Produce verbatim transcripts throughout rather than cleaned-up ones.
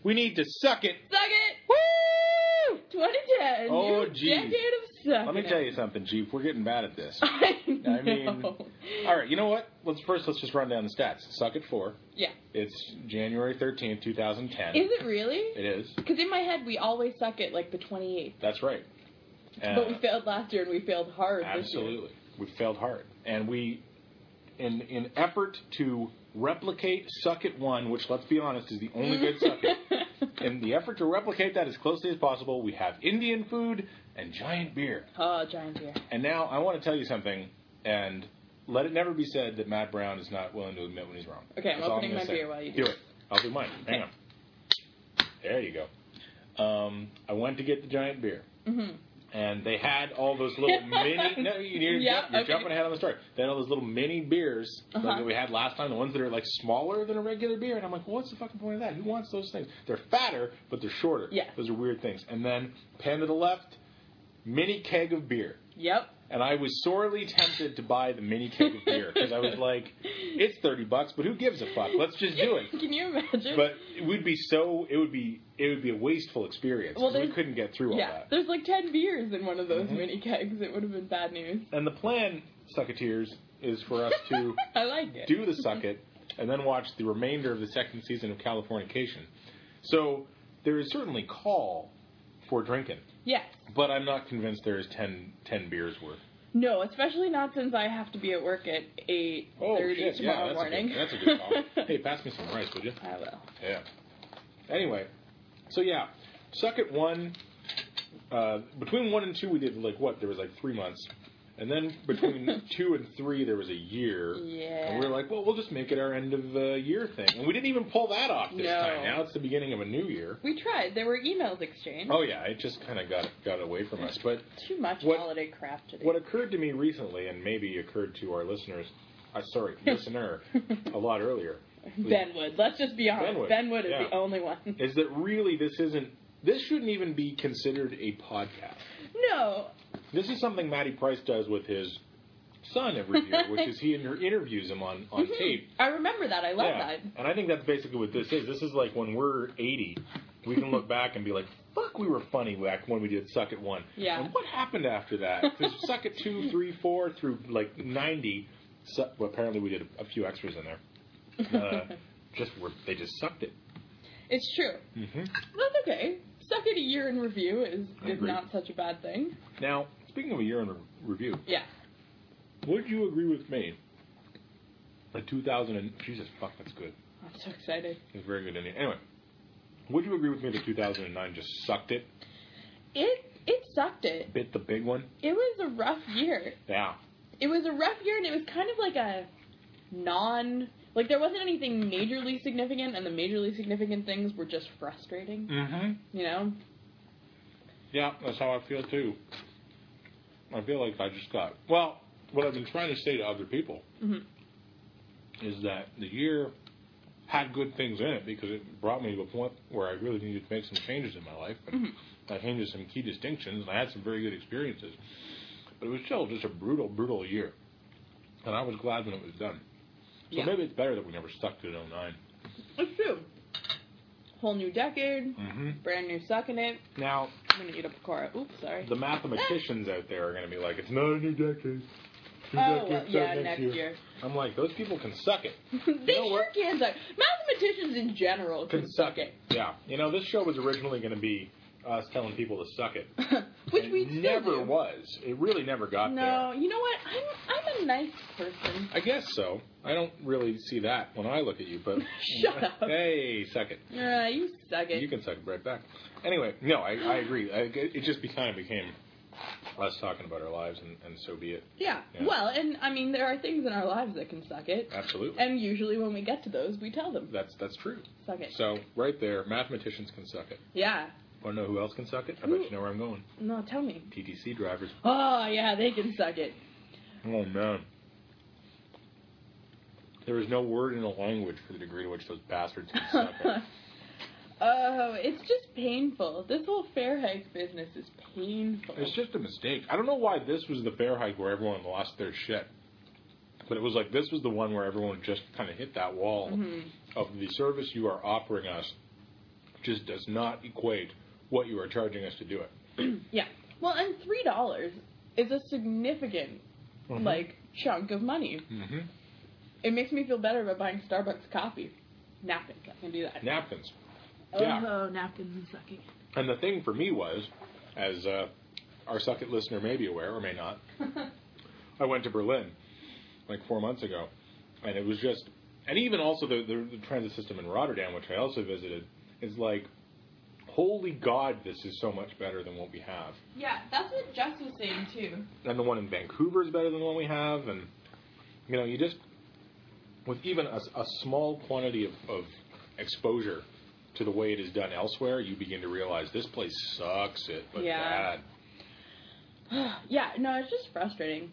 We need to suck it. Suck it! Woo! twenty ten. Oh, new geez. Decade of sucking. Let me tell you something, Chief. We're getting bad at this. I know. I mean, all right. You know what? Let's first let's just run down the stats. Suck It four. Yeah. It's January thirteenth, two thousand ten. Is it really? It is. Because in my head, we always suck it like the twenty-eighth. That's right. Uh, but we failed last year, and we failed hard this year. Absolutely. We failed hard. And we, in in effort to replicate Suck It one, which, let's be honest, is the only good Suck It, in the effort to replicate that as closely as possible, we have Indian food and giant beer. Oh, giant beer. And now I want to tell you something, and let it never be said that Matt Brown is not willing to admit when he's wrong. Okay, I'm That's all opening I'm my gonna beer say. while you do Do it. I'll do mine. Hang on. There you go. Um, I went to get the giant beer. Mm-hmm. And they had all those little mini... No, you're, yeah, you're okay. jumping ahead on the story. They had all those little mini beers uh-huh. like that we had last time, the ones that are like smaller than a regular beer. And I'm like, well, what's the fucking point of that? Who wants those things? They're fatter, but they're shorter. Yeah. Those are weird things. And then, pan to the left, mini keg of beer. Yep. And I was sorely tempted to buy the mini keg of beer because I was like, it's thirty bucks, but who gives a fuck? Let's just do it. Can you imagine? But it would be so, it would be, it would be a wasteful experience because well, we couldn't get through all yeah, that. There's like ten beers in one of those Mm-hmm. mini kegs. It would have been bad news. And the plan, Sucketeers, is for us to I like it. do the Suck It and then watch the remainder of the second season of Californication. So there is certainly call for drinking. Yes. But I'm not convinced there is ten, ten beers worth. No, especially not since I have to be at work at eight Oh, thirty shit. tomorrow Yeah, that's morning. A good, that's a good call. Hey, pass me some rice, would you? I will. Yeah. Anyway, so yeah, Suck It one, uh, between one and two we did like what? There was like three months. And then between two and three there was a year. Yeah. And we were like, well, we'll just make it our end of the year thing. And we didn't even pull that off this No. time. Now it's the beginning of a new year. We tried. There were emails exchanged. Oh yeah, it just kind of got got away from us. But Too much what, holiday crap today. what occurred to me recently, and maybe occurred to our listeners, uh, sorry, listener, a lot earlier. Ben Wood. Let's just be honest. Ben Wood, Ben Wood is yeah. the only one. Is that really this isn't, this shouldn't even be considered a podcast. No. This is something Matty Price does with his son every year, which is he inter- interviews him on, on Mm-hmm. tape. I remember that. I love yeah. that. And I think that's basically what this is. This is like when we're eighty, we can look back and be like, fuck, we were funny back when we did Suck It one. Yeah. And what happened after that? Because Suck It two, three, four through like ninety, su- well, apparently we did a, a few extras in there. Uh, just were, they just sucked it. It's true. Mm-hmm. That's okay. Suck It a year in review is, is Agreed. not such a bad thing. Now, speaking of a year in re- review, Yeah. would you agree with me that two thousand and, Jesus, fuck, that's good. I'm so excited. It's very good. Anyway, would you agree with me that two thousand nine just sucked it? It it sucked it. Bit the big one? It was a rough year. Yeah. It was a rough year, and it was kind of like a non... Like, there wasn't anything majorly significant, and the majorly significant things were just frustrating. Mm-hmm. You know? Yeah, that's how I feel, too. I feel like I just got... Well, what I've been trying to say to other people Mm-hmm. is that the year had good things in it because it brought me to a point where I really needed to make some changes in my life. And Mm-hmm. I came to some key distinctions, and I had some very good experiences. But it was still just a brutal, brutal year. And I was glad when it was done. So Yeah. maybe it's better that we never stuck to it in oh nine. It's true. Whole new decade. Mm-hmm. Brand new sucking it. Now, I'm going to eat up a Cora. Oops, sorry. the mathematicians out there are going to be like, it's not a new decade. New Oh, decade well, starts yeah, next year. I'm like, those people can suck it. They You know sure what? can suck. Mathematicians in general can, Can suck it. Yeah. You know, this show was originally going to be us telling people to suck it. Which And we it still never do. was. It really never got No, there. you know what? I'm I'm a nice person. I guess so. I don't really see that when I look at you, but... Shut up. Hey, suck it. Uh, you suck it. You can suck it right back. Anyway, no, I, I agree. I, it just be, kind of became us talking about our lives, and, and so be it. Yeah. Yeah. Well, and I mean, there are things in our lives that can suck it. Absolutely. And usually when we get to those, we tell them. That's that's true. Suck it. So, right there, mathematicians can suck it. Yeah. Want to know who else can suck it? I bet you know where I'm going. No, tell me. T T C drivers. Oh, yeah, they can suck it. Oh, man. There is no word in the language for the degree to which those bastards can suck it. Oh, it's just painful. This whole fare hike business is painful. It's just a mistake. I don't know why this was the fare hike where everyone lost their shit. But it was like this was the one where everyone just kind of hit that wall Mhm. of the service you are offering us just does not equate what you are charging us to do it. Yeah. Well, and three dollars is a significant, Mm-hmm. like, chunk of money. Mm-hmm. It makes me feel better about buying Starbucks coffee. Napkins, I can do that. Napkins. Oh, Yeah. napkins and sucking. And the thing for me was, as uh, our Suck It listener may be aware or may not, I went to Berlin like four months ago, and it was just, and even also the, the, the transit system in Rotterdam, which I also visited, is like, holy God, this is so much better than what we have. Yeah, that's what Jess was saying too. And the one in Vancouver is better than the one we have, and, you know, you just, with even a, a small quantity of, of exposure to the way it is done elsewhere, you begin to realize this place sucks it, but Yeah. bad. Yeah, no, it's just frustrating.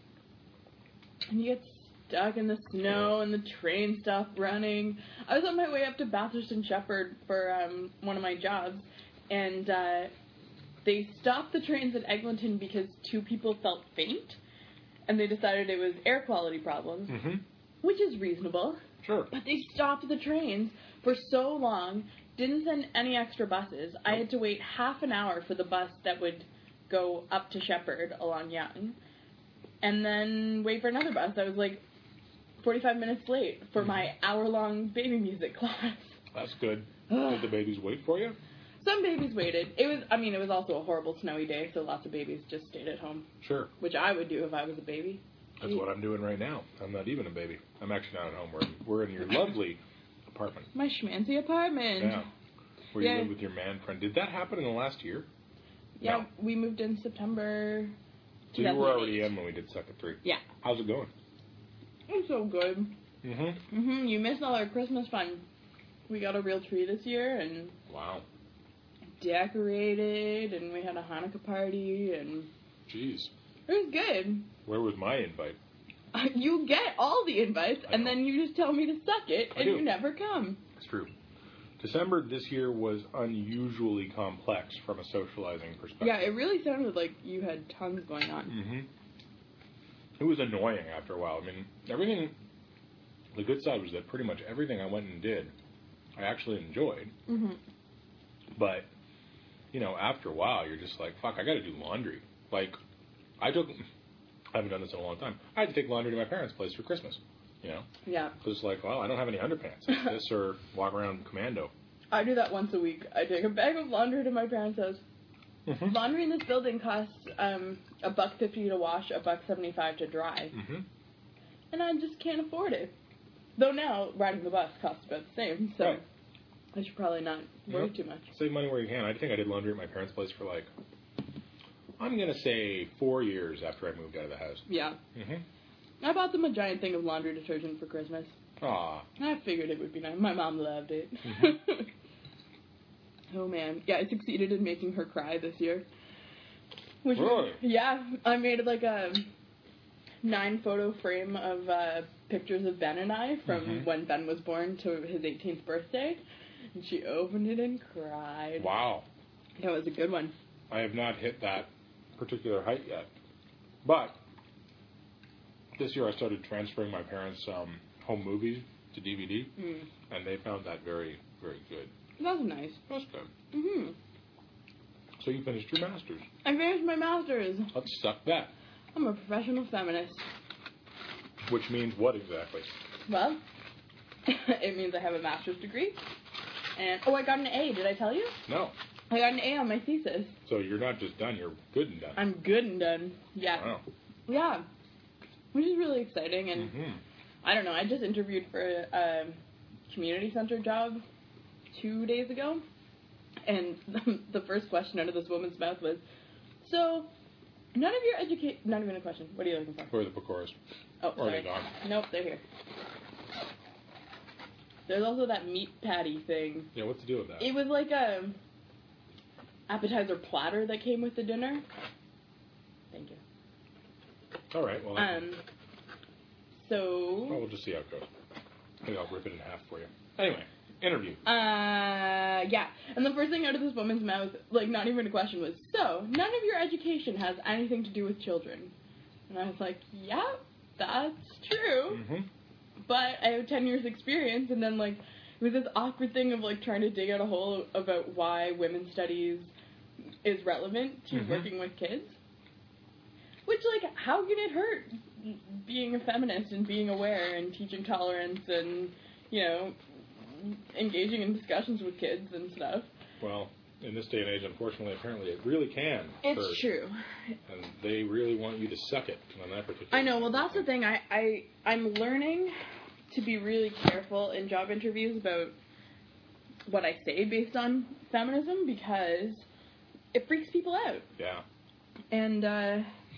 And you get stuck in the snow and the train stopped running. I was on my way up to Bathurst and Shepherd for um, one of my jobs, and uh, they stopped the trains at Eglinton because two people felt faint, and they decided it was air quality problems, Mm-hmm. which is reasonable. Sure. But they stopped the trains for so long, didn't send any extra buses. I had to wait half an hour for the bus that would go up to Shepherd along Young, and then wait for another bus. I was like forty-five minutes late for my hour-long baby music class. That's good. Did the babies wait for you? Some babies waited. It was, I mean, it was also a horrible snowy day, so lots of babies just stayed at home, Sure. which I would do if I was a baby. That's what I'm doing right now. I'm not even a baby. I'm actually not at home. We're, we're in your lovely apartment. My schmancy apartment. Yeah. Where you Yeah. live with your man friend. Did that happen in the last year? Yeah, No. we moved in September. So you were already two thousand eight. in when we did Second Three. Yeah. How's it going? It's so good. Mm-hmm. Mhm. You missed all our Christmas fun. We got a real tree this year and Wow. decorated, and we had a Hanukkah party, and Jeez. it was good. Where was my invite? You get all the invites, I and know. then you just tell me to suck it, I and do. you never come. It's true. December this year was unusually complex from a socializing perspective. Yeah, it really sounded like you had tons going on. Mm-hmm. It was annoying after a while. I mean, everything, the good side was that pretty much everything I went and did, I actually enjoyed. Mm-hmm. But, you know, after a while, you're just like, fuck, I got to do laundry. Like, I took, I haven't done this in a long time. I had to take laundry to my parents' place for Christmas. You know? Yeah. Because it's like, well, I don't have any underpants. It's this or walk around commando. I do that once a week. I take a bag of laundry to my parents' house. Mm-hmm. Laundry in this building costs um, a buck fifty to wash, a buck seventy-five to dry, Mm-hmm. and I just can't afford it. Though now riding the bus costs about the same, so Right. I should probably not worry Yep. too much. Save money where you can. I think I did laundry at my parents' place for like, I'm going to say four years after I moved out of the house. Yeah, Mm-hmm. I bought them a giant thing of laundry detergent for Christmas. Aw. I figured it would be nice. My mom loved it. Mhm. Oh man, yeah, I succeeded in making her cry this year. Which Really? yeah, I made like a nine photo frame of uh, pictures of Ben and I from Mhm. when Ben was born to his eighteenth birthday, and she opened it and cried. Wow. That was a good one. I have not hit that particular height yet. But this year I started transferring my parents' um, home movies to D V D, Mm. and they found that very, very good. That was nice. That's good. hmm So you finished your master's. I finished my master's. Let's suck that. I'm a professional feminist. Which means what exactly? Well, it means I have a master's degree. And, oh, I got an A. Did I tell you? No. I got an A on my thesis. So you're not just done, you're good and done. I'm good and done. Yeah. Wow. Yeah. Which is really exciting. And Mm-hmm. I don't know, I just interviewed for a community center job two days ago. And the first question out of this woman's mouth was, so, none of your education... Not even a question. What are you looking for? Where are the Pacoras? Oh, Or are sorry. they gone? Nope, they're here. There's also that meat patty thing. Yeah, what's the deal with that? It was like a appetizer platter that came with the dinner. Thank you. All right, well, Um. So. well, we'll just see how it goes. Maybe I'll rip it in half for you. Anyway, interview. Uh, yeah. And the first thing out of this woman's mouth, like not even a question, was, so, none of your education has anything to do with children. And I was like, yeah, that's true. Mm-hmm. But I have ten years experience, and then, like, it was this awkward thing of, like, trying to dig out a hole about why women's studies is relevant to mm-hmm. working with kids. Which, like, how can it hurt being a feminist and being aware and teaching tolerance and, you know, engaging in discussions with kids and stuff? Well, in this day and age, unfortunately, apparently it really can. It's hurt. true. And they really want you to suck it on that particular I know. Well, that's the thing. I, I, I'm learning to be really careful in job interviews about what I say based on feminism because it freaks people out. Yeah. And, uh...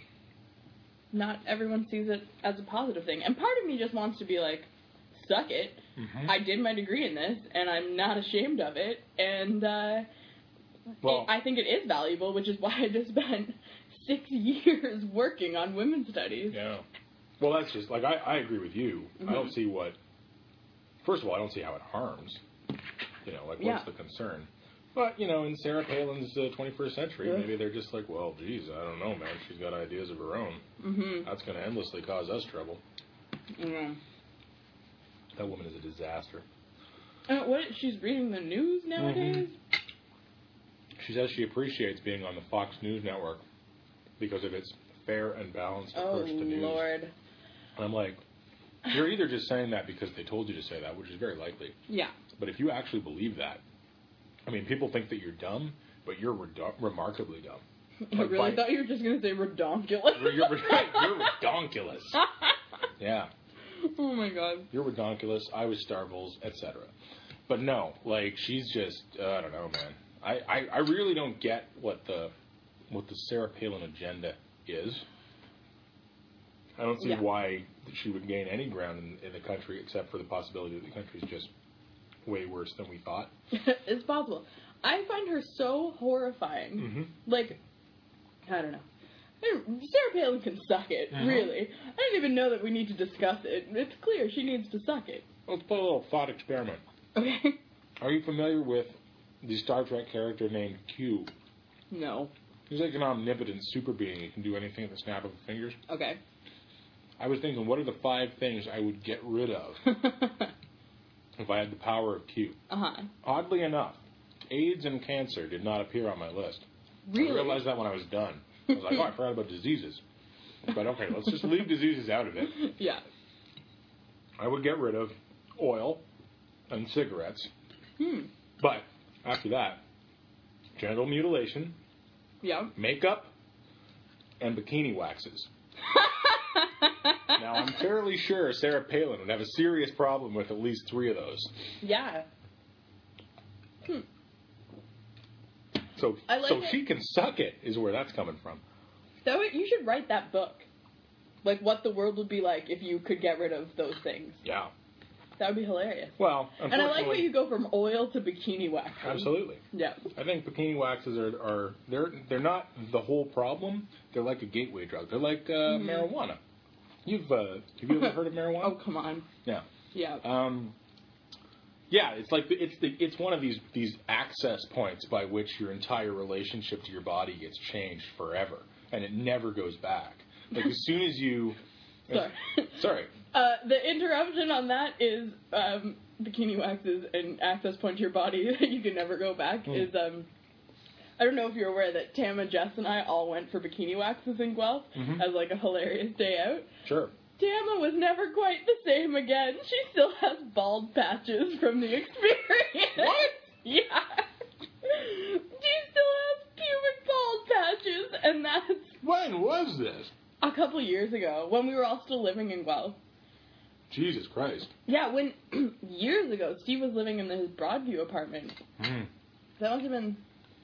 not everyone sees it as a positive thing. And part of me just wants to be like, suck it. Mm-hmm. I did my degree in this, and I'm not ashamed of it. And uh, well, it, I think it is valuable, which is why I just spent six years working on women's studies. Yeah. Well, that's just, like, I, I agree with you. Mm-hmm. I don't see what, first of all, I don't see how it harms. You know, like, what's yeah. the concern? But, you know, in Sarah Palin's uh, twenty-first century, yeah. maybe they're just like, well, geez, I don't know, man. She's got ideas of her own. Mm-hmm. That's going to endlessly cause us trouble. Yeah. That woman is a disaster. Uh, what? She's reading the news nowadays? Mm-hmm. She says she appreciates being on the Fox News network because of its fair and balanced oh, approach to news. Oh, Lord. And I'm like, you're either just saying that because they told you to say that, which is very likely. Yeah. But if you actually believe that, I mean, people think that you're dumb, but you're redo- remarkably dumb. I like really by, thought you were just going to say redonkulous. You're, you're, you're redonkulous. Yeah. Oh, my God. You're redonkulous, I was Starbles, et cetera. But no, like, she's just, uh, I don't know, man. I, I, I really don't get what the what the Sarah Palin agenda is. I don't see yeah. why she would gain any ground in, in the country except for the possibility that the country's just way worse than we thought. It's possible. I find her so horrifying. Mm-hmm. Like, I don't know. Sarah Palin can suck it, mm-hmm. really. I don't even know that we need to discuss it. It's clear she needs to suck it. Let's put a little thought experiment. Okay. Are you familiar with the Star Trek character named Q? No. He's like an omnipotent super being. He can do anything at the snap of the fingers. Okay. I was thinking, what are the five things I would get rid of if I had the power of Q? Uh-huh. Oddly enough, AIDS and cancer did not appear on my list. Really? I realized that when I was done. I was like, oh, I forgot about diseases. But okay, let's just leave diseases out of it. Yeah. I would get rid of oil and cigarettes. Hmm. But after that, genital mutilation, yeah, makeup, and bikini waxes. Now, I'm fairly sure Sarah Palin would have a serious problem with at least three of those. Yeah. Hmm. So, I like so it. she can suck it, is where that's coming from. So you should write that book. Like, what the world would be like if you could get rid of those things. Yeah. That would be hilarious. Well, and I like how you go from oil to bikini wax. Absolutely. Yeah. I think bikini waxes are, are they're they're not the whole problem. They're like a gateway drug. They're like uh, mm-hmm. marijuana. You've uh, have you ever heard of marijuana? Oh, come on. Yeah. Yeah. Um. Yeah, it's like the, it's the it's one of these these access points by which your entire relationship to your body gets changed forever, and it never goes back. Like as soon as you. Sorry. Sorry. Uh, the interruption on that is um, bikini waxes and access point to your body that you can never go back. Mm. Is um, I don't know if you're aware that Tama, Jess, and I all went for bikini waxes in Guelph mm-hmm. as like a hilarious day out. Sure. Tama was never quite the same again. She still has bald patches from the experience. What? Yeah. She still has pubic bald patches, and that's... When was this? A couple years ago, when we were all still living in Guelph. Jesus Christ. Yeah, when... years ago, Steve was living in his Broadview apartment. Mm. That must have been...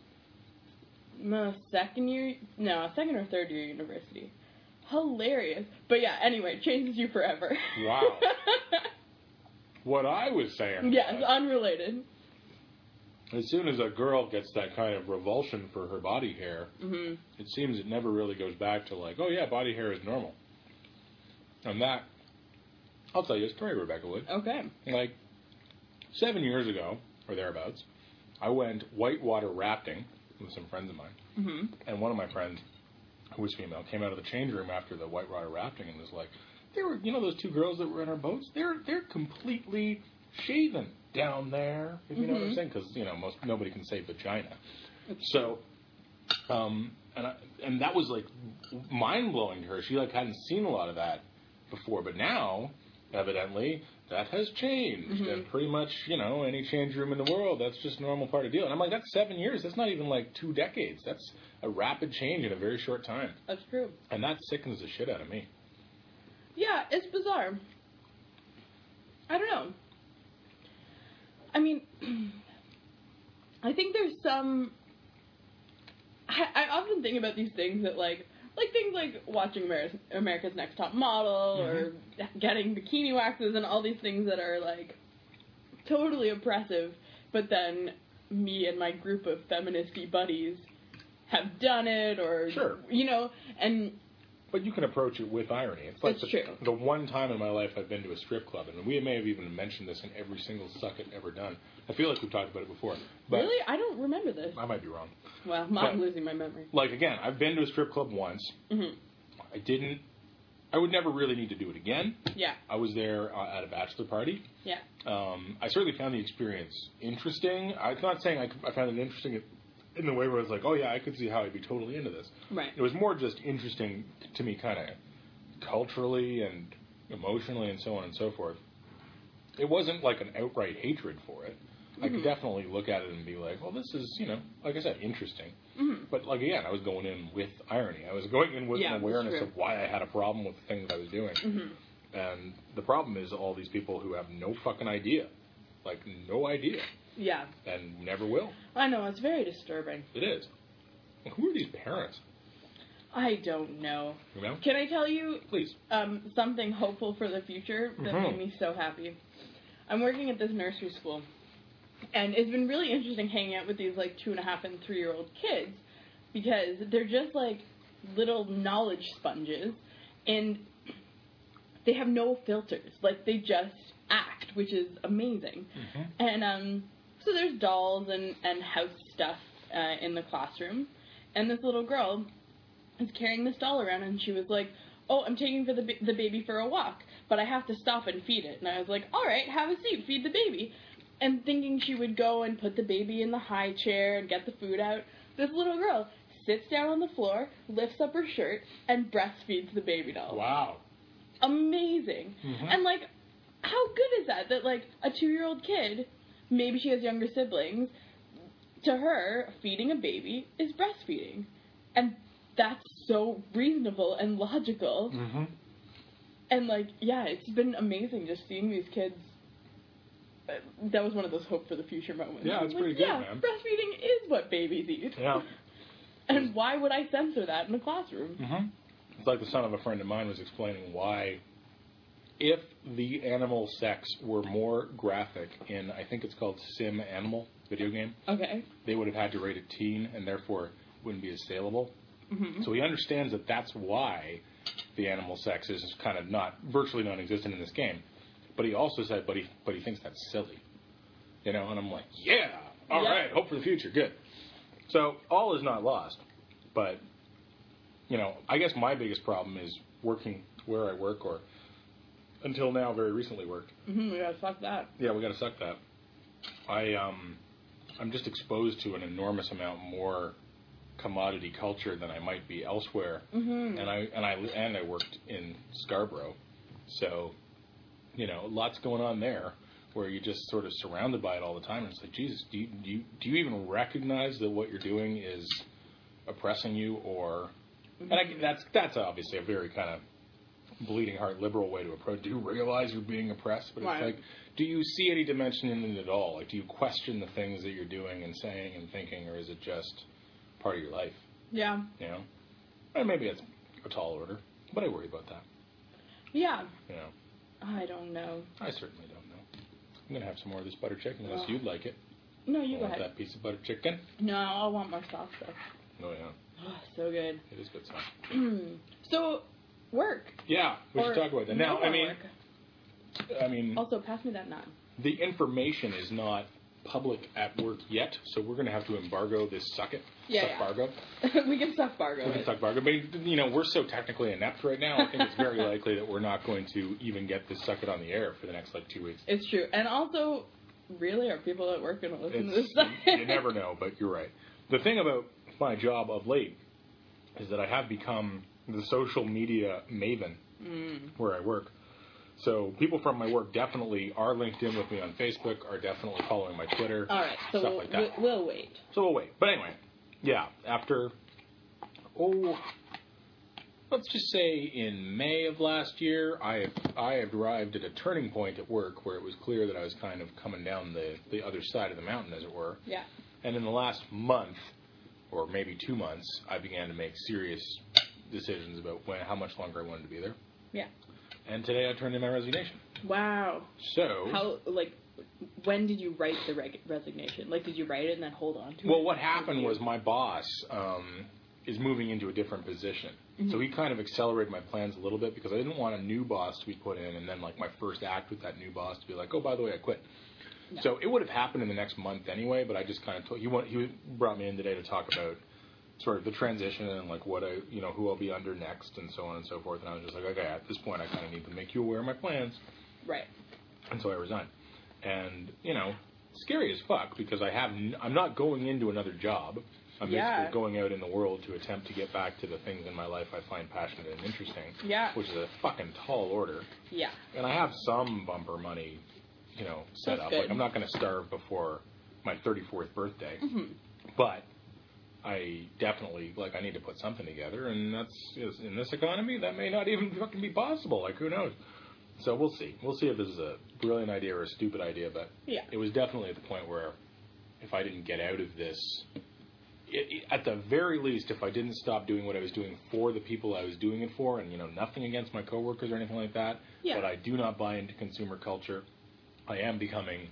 my second year... No, second or third year university. Hilarious. But yeah, anyway, it changes you forever. Wow. What I was saying. Yeah, it's unrelated. As soon as a girl gets that kind of revulsion for her body hair, mm-hmm. it seems it never really goes back to like, oh yeah, body hair is normal. And that, I'll tell you a story, Rebecca Wood. Okay. Like, seven years ago, or thereabouts, I went whitewater rafting with some friends of mine. Mm-hmm. And one of my friends, who was female, came out of the change room after the whitewater rafting and was like, "They were, you know, those two girls that were in our boats. They're they're completely shaven. down there, if you know Mm-hmm. what I'm saying, because, you know, most nobody can say vagina. So, um, and I, and that was, like, mind-blowing to her. She, like, hadn't seen a lot of that before, but now, evidently, that has changed. Mm-hmm. And pretty much, you know, any change room in the world, that's just a normal part of the deal. And I'm like, that's seven years. That's not even, like, two decades. That's a rapid change in a very short time. That's true. And that sickens the shit out of me. Yeah, it's bizarre. I don't know. I mean, I think there's some... I, I often think about these things that, like, like things like watching America's, America's Next Top Model Mm-hmm. or getting bikini waxes and all these things that are, like, totally oppressive, but then me and my group of feministy buddies have done it, or, Sure. you know, and... But you can approach it with irony. It's like It's the, true. the one time in my life I've been to a strip club, and we may have even mentioned this in every single suck it ever done. I feel like we've talked about it before. But Really? I don't remember this. I might be wrong. Well, I'm But- losing my memory. Like, again, I've been to a strip club once. Mm-hmm. I didn't... I would never really need to do it again. Yeah. I was there uh, at a bachelor party. Yeah. Um, I certainly found the experience interesting. I'm not saying I, I found it interesting in the way where I was like, oh, yeah, I could see how I'd be totally into this. Right. It was more just interesting to me kind of culturally and emotionally and so on and so forth. It wasn't like an outright hatred for it. I could definitely look at it and be like, well, this is, you know, like I said, interesting. Mm-hmm. But, like, again, I was going in with irony. I was going in with Yeah, an that's awareness true. of why I had a problem with the things I was doing. Mm-hmm. And the problem is all these people who have no fucking idea. Like, no idea. Yeah. And never will. I know, it's very disturbing. It is. And who are these parents? I don't know. You know? Can I tell you Please. um, something hopeful for the future that Mhm. made me so happy? I'm working at this nursery school, and it's been really interesting hanging out with these, like, two and a half and three-year-old kids, because they're just, like, little knowledge sponges, and they have no filters. Like, they just act, which is amazing. Mm-hmm. And um, so there's dolls and, and house stuff uh, in the classroom, and this little girl is carrying this doll around, and she was like, oh, I'm taking for the ba- the baby for a walk, but I have to stop and feed it. And I was like, all right, have a seat, feed the baby. And thinking she would go and put the baby in the high chair and get the food out, this little girl sits down on the floor, lifts up her shirt, and breastfeeds the baby doll. Wow. Amazing. Mhm. And, like, how good is that? That, like, a two-year-old kid, maybe she has younger siblings, to her, feeding a baby is breastfeeding. And that's so reasonable and logical. Mm-hmm. And, like, yeah, it's been amazing just seeing these kids. Uh, That was one of those hope for the future moments. Yeah, I it's was pretty like, good, yeah, man. breastfeeding is what babies eat. Yeah. And why would I censor that in a classroom? Mm-hmm. It's like the son of a friend of mine was explaining why, if the animal sex were more graphic in, I think it's called Sim Animal video game, Okay. they would have had to rate it teen and therefore wouldn't be as saleable. Mm-hmm. So he understands that that's why the animal sex is kind of not virtually non-existent in this game. But he also said, but he but he thinks that's silly, you know. And I'm like, yeah, all Yeah. right, hope for the future, good. So all is not lost, but you know, I guess my biggest problem is working where I work, or until now, very recently worked. Mm-hmm, we gotta fuck that. Yeah, we got to suck that. I um, I'm just exposed to an enormous amount more commodity culture than I might be elsewhere, Mm-hmm. and I and I and I worked in Scarborough, so you know, lots going on there where you're just sort of surrounded by it all the time. And it's like, Jesus, do you do you, do you even recognize that what you're doing is oppressing you, or Mm-hmm. and I, that's that's obviously a very kind of bleeding heart liberal way to approach. Do you realize you're being oppressed? But it's Right. like, do you see any dimension in it at all? Like, do you question the things that you're doing and saying and thinking, or is it just part of your life? Yeah. You know, and maybe it's a tall order, but I worry about that. Yeah. You know, I don't know. I certainly don't know. I'm gonna have some more of this butter chicken unless Oh. you'd like it. No, you go Want ahead. that piece of butter chicken? No, I want more sauce though. Oh yeah, Oh, so good. it is good stuff. So, work. Yeah, we Or should talk about that. Now, no I more mean, work. I mean, Also, pass me that naan. the information is not public at work yet, so we're going to have to embargo this suck it. Yeah, suck yeah. bargo. We can suck Bargo. We can suck bargo. But, you know, we're so technically inept right now, I think it's very likely that we're not going to even get this suck it on the air for the next, like, two weeks. It's true. And also, really? Are people at work going to listen It's, to this stuff? You never know, but you're right. The thing about my job of late is that I have become the social media maven mm. where I work. So people from my work definitely are linked in with me on Facebook, are definitely following my Twitter, All right, so stuff we'll, like that. we'll wait. So we'll wait. But anyway, yeah, after, oh, let's just say in May of last year, I have, I have arrived at a turning point at work where it was clear that I was kind of coming down the, the other side of the mountain, as it were. Yeah. And in the last month, or maybe two months, I began to make serious decisions about when, how much longer I wanted to be there. Yeah. And today I turned in my resignation. Wow. So... How, like, when did you write the reg- resignation? Like, did you write it and then hold on to well, it? Well, what happened was my boss um, is moving into a different position. Mm-hmm. So he kind of accelerated my plans a little bit because I didn't want a new boss to be put in and then, like, my first act with that new boss to be like, oh, by the way, I quit. No. So it would have happened in the next month anyway, but I just kind of told... He, want, he brought me in today to talk about sort of the transition and, like, what I, you know, who I'll be under next and so on and so forth. And I was just like, okay, at this point I kind of need to make you aware of my plans. Right. And so I resigned. And, you know, scary as fuck because I have, n- I'm not going into another job. I'm yeah. basically going out in the world to attempt to get back to the things in my life I find passionate and interesting. Yeah. Which is a fucking tall order. Yeah. And I have some bumper money, you know, set That's up. good. Like, I'm not going to starve before my thirty-fourth birthday. Mm-hmm. But I definitely, like, I need to put something together, and that's, in this economy, that may not even fucking be possible. Like, who knows? So we'll see. We'll see if this is a brilliant idea or a stupid idea, but yeah. It was definitely at the point where if I didn't get out of this, it, it, at the very least, if I didn't stop doing what I was doing for the people I was doing it for, and, you know, nothing against my coworkers or anything like that, yeah. but I do not buy into consumer culture, I am becoming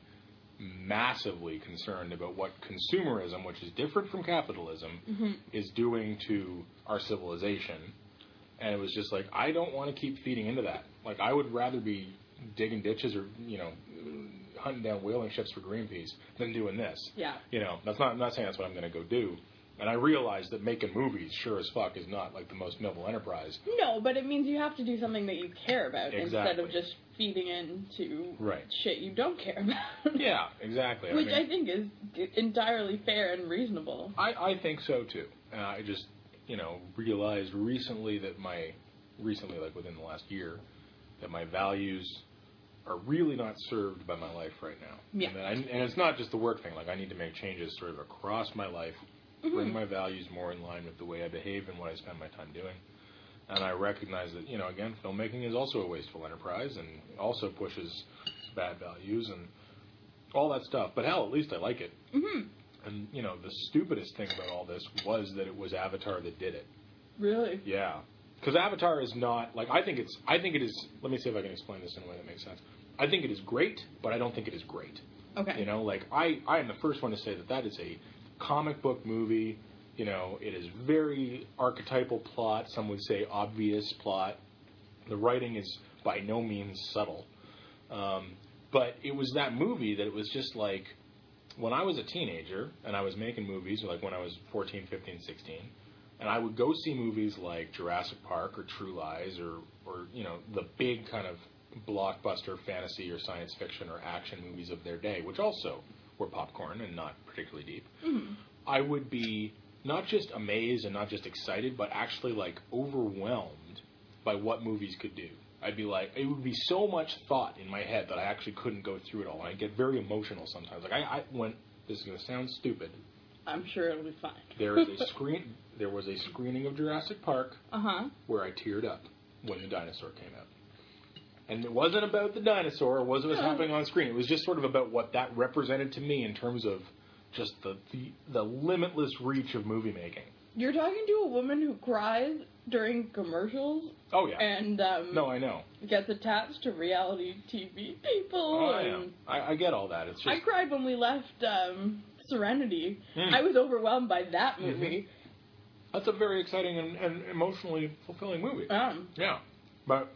massively concerned about what consumerism, which is different from capitalism, mm-hmm. is doing to our civilization. And it was just like, I don't want to keep feeding into that. Like, I would rather be digging ditches or, you know, hunting down whaling ships for Greenpeace than doing this. Yeah. You know, that's not, I'm not saying that's what I'm going to go do. And I realize that making movies, sure as fuck, is not, like, the most noble enterprise. No, but it means you have to do something that you care about exactly. instead of just feeding into right. shit you don't care about. Yeah, exactly. Which I, mean, I think is entirely fair and reasonable. I, I think so, too. And I just, you know, realized recently that my, recently, like within the last year, that my values are really not served by my life right now. Yeah. And, I, and it's not just the work thing. Like, I need to make changes sort of across my life, mm-hmm. bring my values more in line with the way I behave and what I spend my time doing. And I recognize that, you know, again, filmmaking is also a wasteful enterprise and also pushes bad values and all that stuff. But hell, at least I like it. Mm-hmm. And, you know, the stupidest thing about all this was that it was Avatar that did it. Really? Yeah. Because Avatar is not, like, I think it's, I think it is, let me see if I can explain this in a way that makes sense. I think it is great, but I don't think it is great. Okay. You know, like, I, I am the first one to say that that is a comic book movie. You know, it is very archetypal plot. Some would say obvious plot. The writing is by no means subtle. Um, but it was that movie that it was just like, when I was a teenager and I was making movies, like when I was fourteen, fifteen, sixteen, and I would go see movies like Jurassic Park or True Lies or, or you know, the big kind of blockbuster fantasy or science fiction or action movies of their day, which also were popcorn and not particularly deep. Mm-hmm. I would be not just amazed and not just excited, but actually, like, overwhelmed by what movies could do. I'd be like, it would be so much thought in my head that I actually couldn't go through it all. And I'd get very emotional sometimes. Like, I, I went, this is going to sound stupid. I'm sure it'll be fine. There is a screen, there was a screening of Jurassic Park uh-huh. where I teared up when the dinosaur came out. And it wasn't about the dinosaur or what was happening on screen. It was just sort of about what that represented to me in terms of just the, the, the limitless reach of movie making. You're talking to a woman who cries during commercials. Oh, yeah. And, um... No, I know. Gets attached to reality T V people. Oh, and I know. I, I get all that. It's just... I cried when we left, um, Serenity. Mm. I was overwhelmed by that movie. Mm-hmm. That's a very exciting and, and emotionally fulfilling movie. Um. Yeah. But,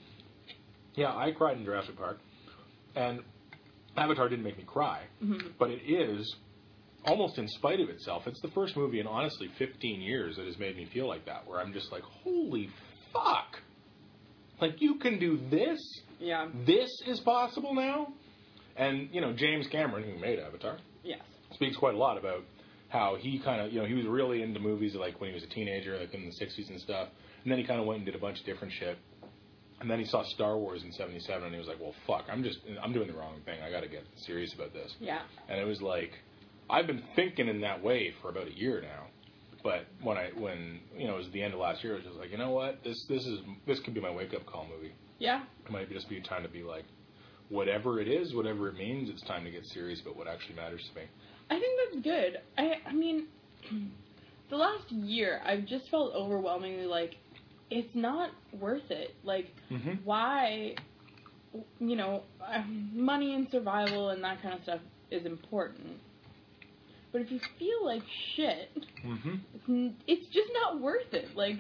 yeah, I cried in Jurassic Park. And Avatar didn't make me cry. Mm-hmm. But it is... almost in spite of itself, it's the first movie in, honestly, fifteen years that has made me feel like that, where I'm just like, holy fuck. Like, you can do this? Yeah. This is possible now? And, you know, James Cameron, who made Avatar, Yes. speaks quite a lot about how he kind of, you know, he was really into movies like when he was a teenager, like in the sixties and stuff. And then he kind of went and did a bunch of different shit. And then he saw Star Wars in seventy-seven, and he was like, well, fuck, I'm just, I'm doing the wrong thing. I got to get serious about this. Yeah. And it was like, I've been thinking in that way for about a year now. But when I, when, you know, it was the end of last year, I was just like, you know what? This, this is, this could be my wake-up call movie. Yeah. It might just be time to be like, whatever it is, whatever it means, it's time to get serious about what actually matters to me. I think that's good. I, I mean, the last year, I've just felt overwhelmingly like, it's not worth it. Like, mm-hmm. why, you know, money and survival and that kind of stuff is important. But if you feel like shit, mm-hmm. it's, it's just not worth it. Like,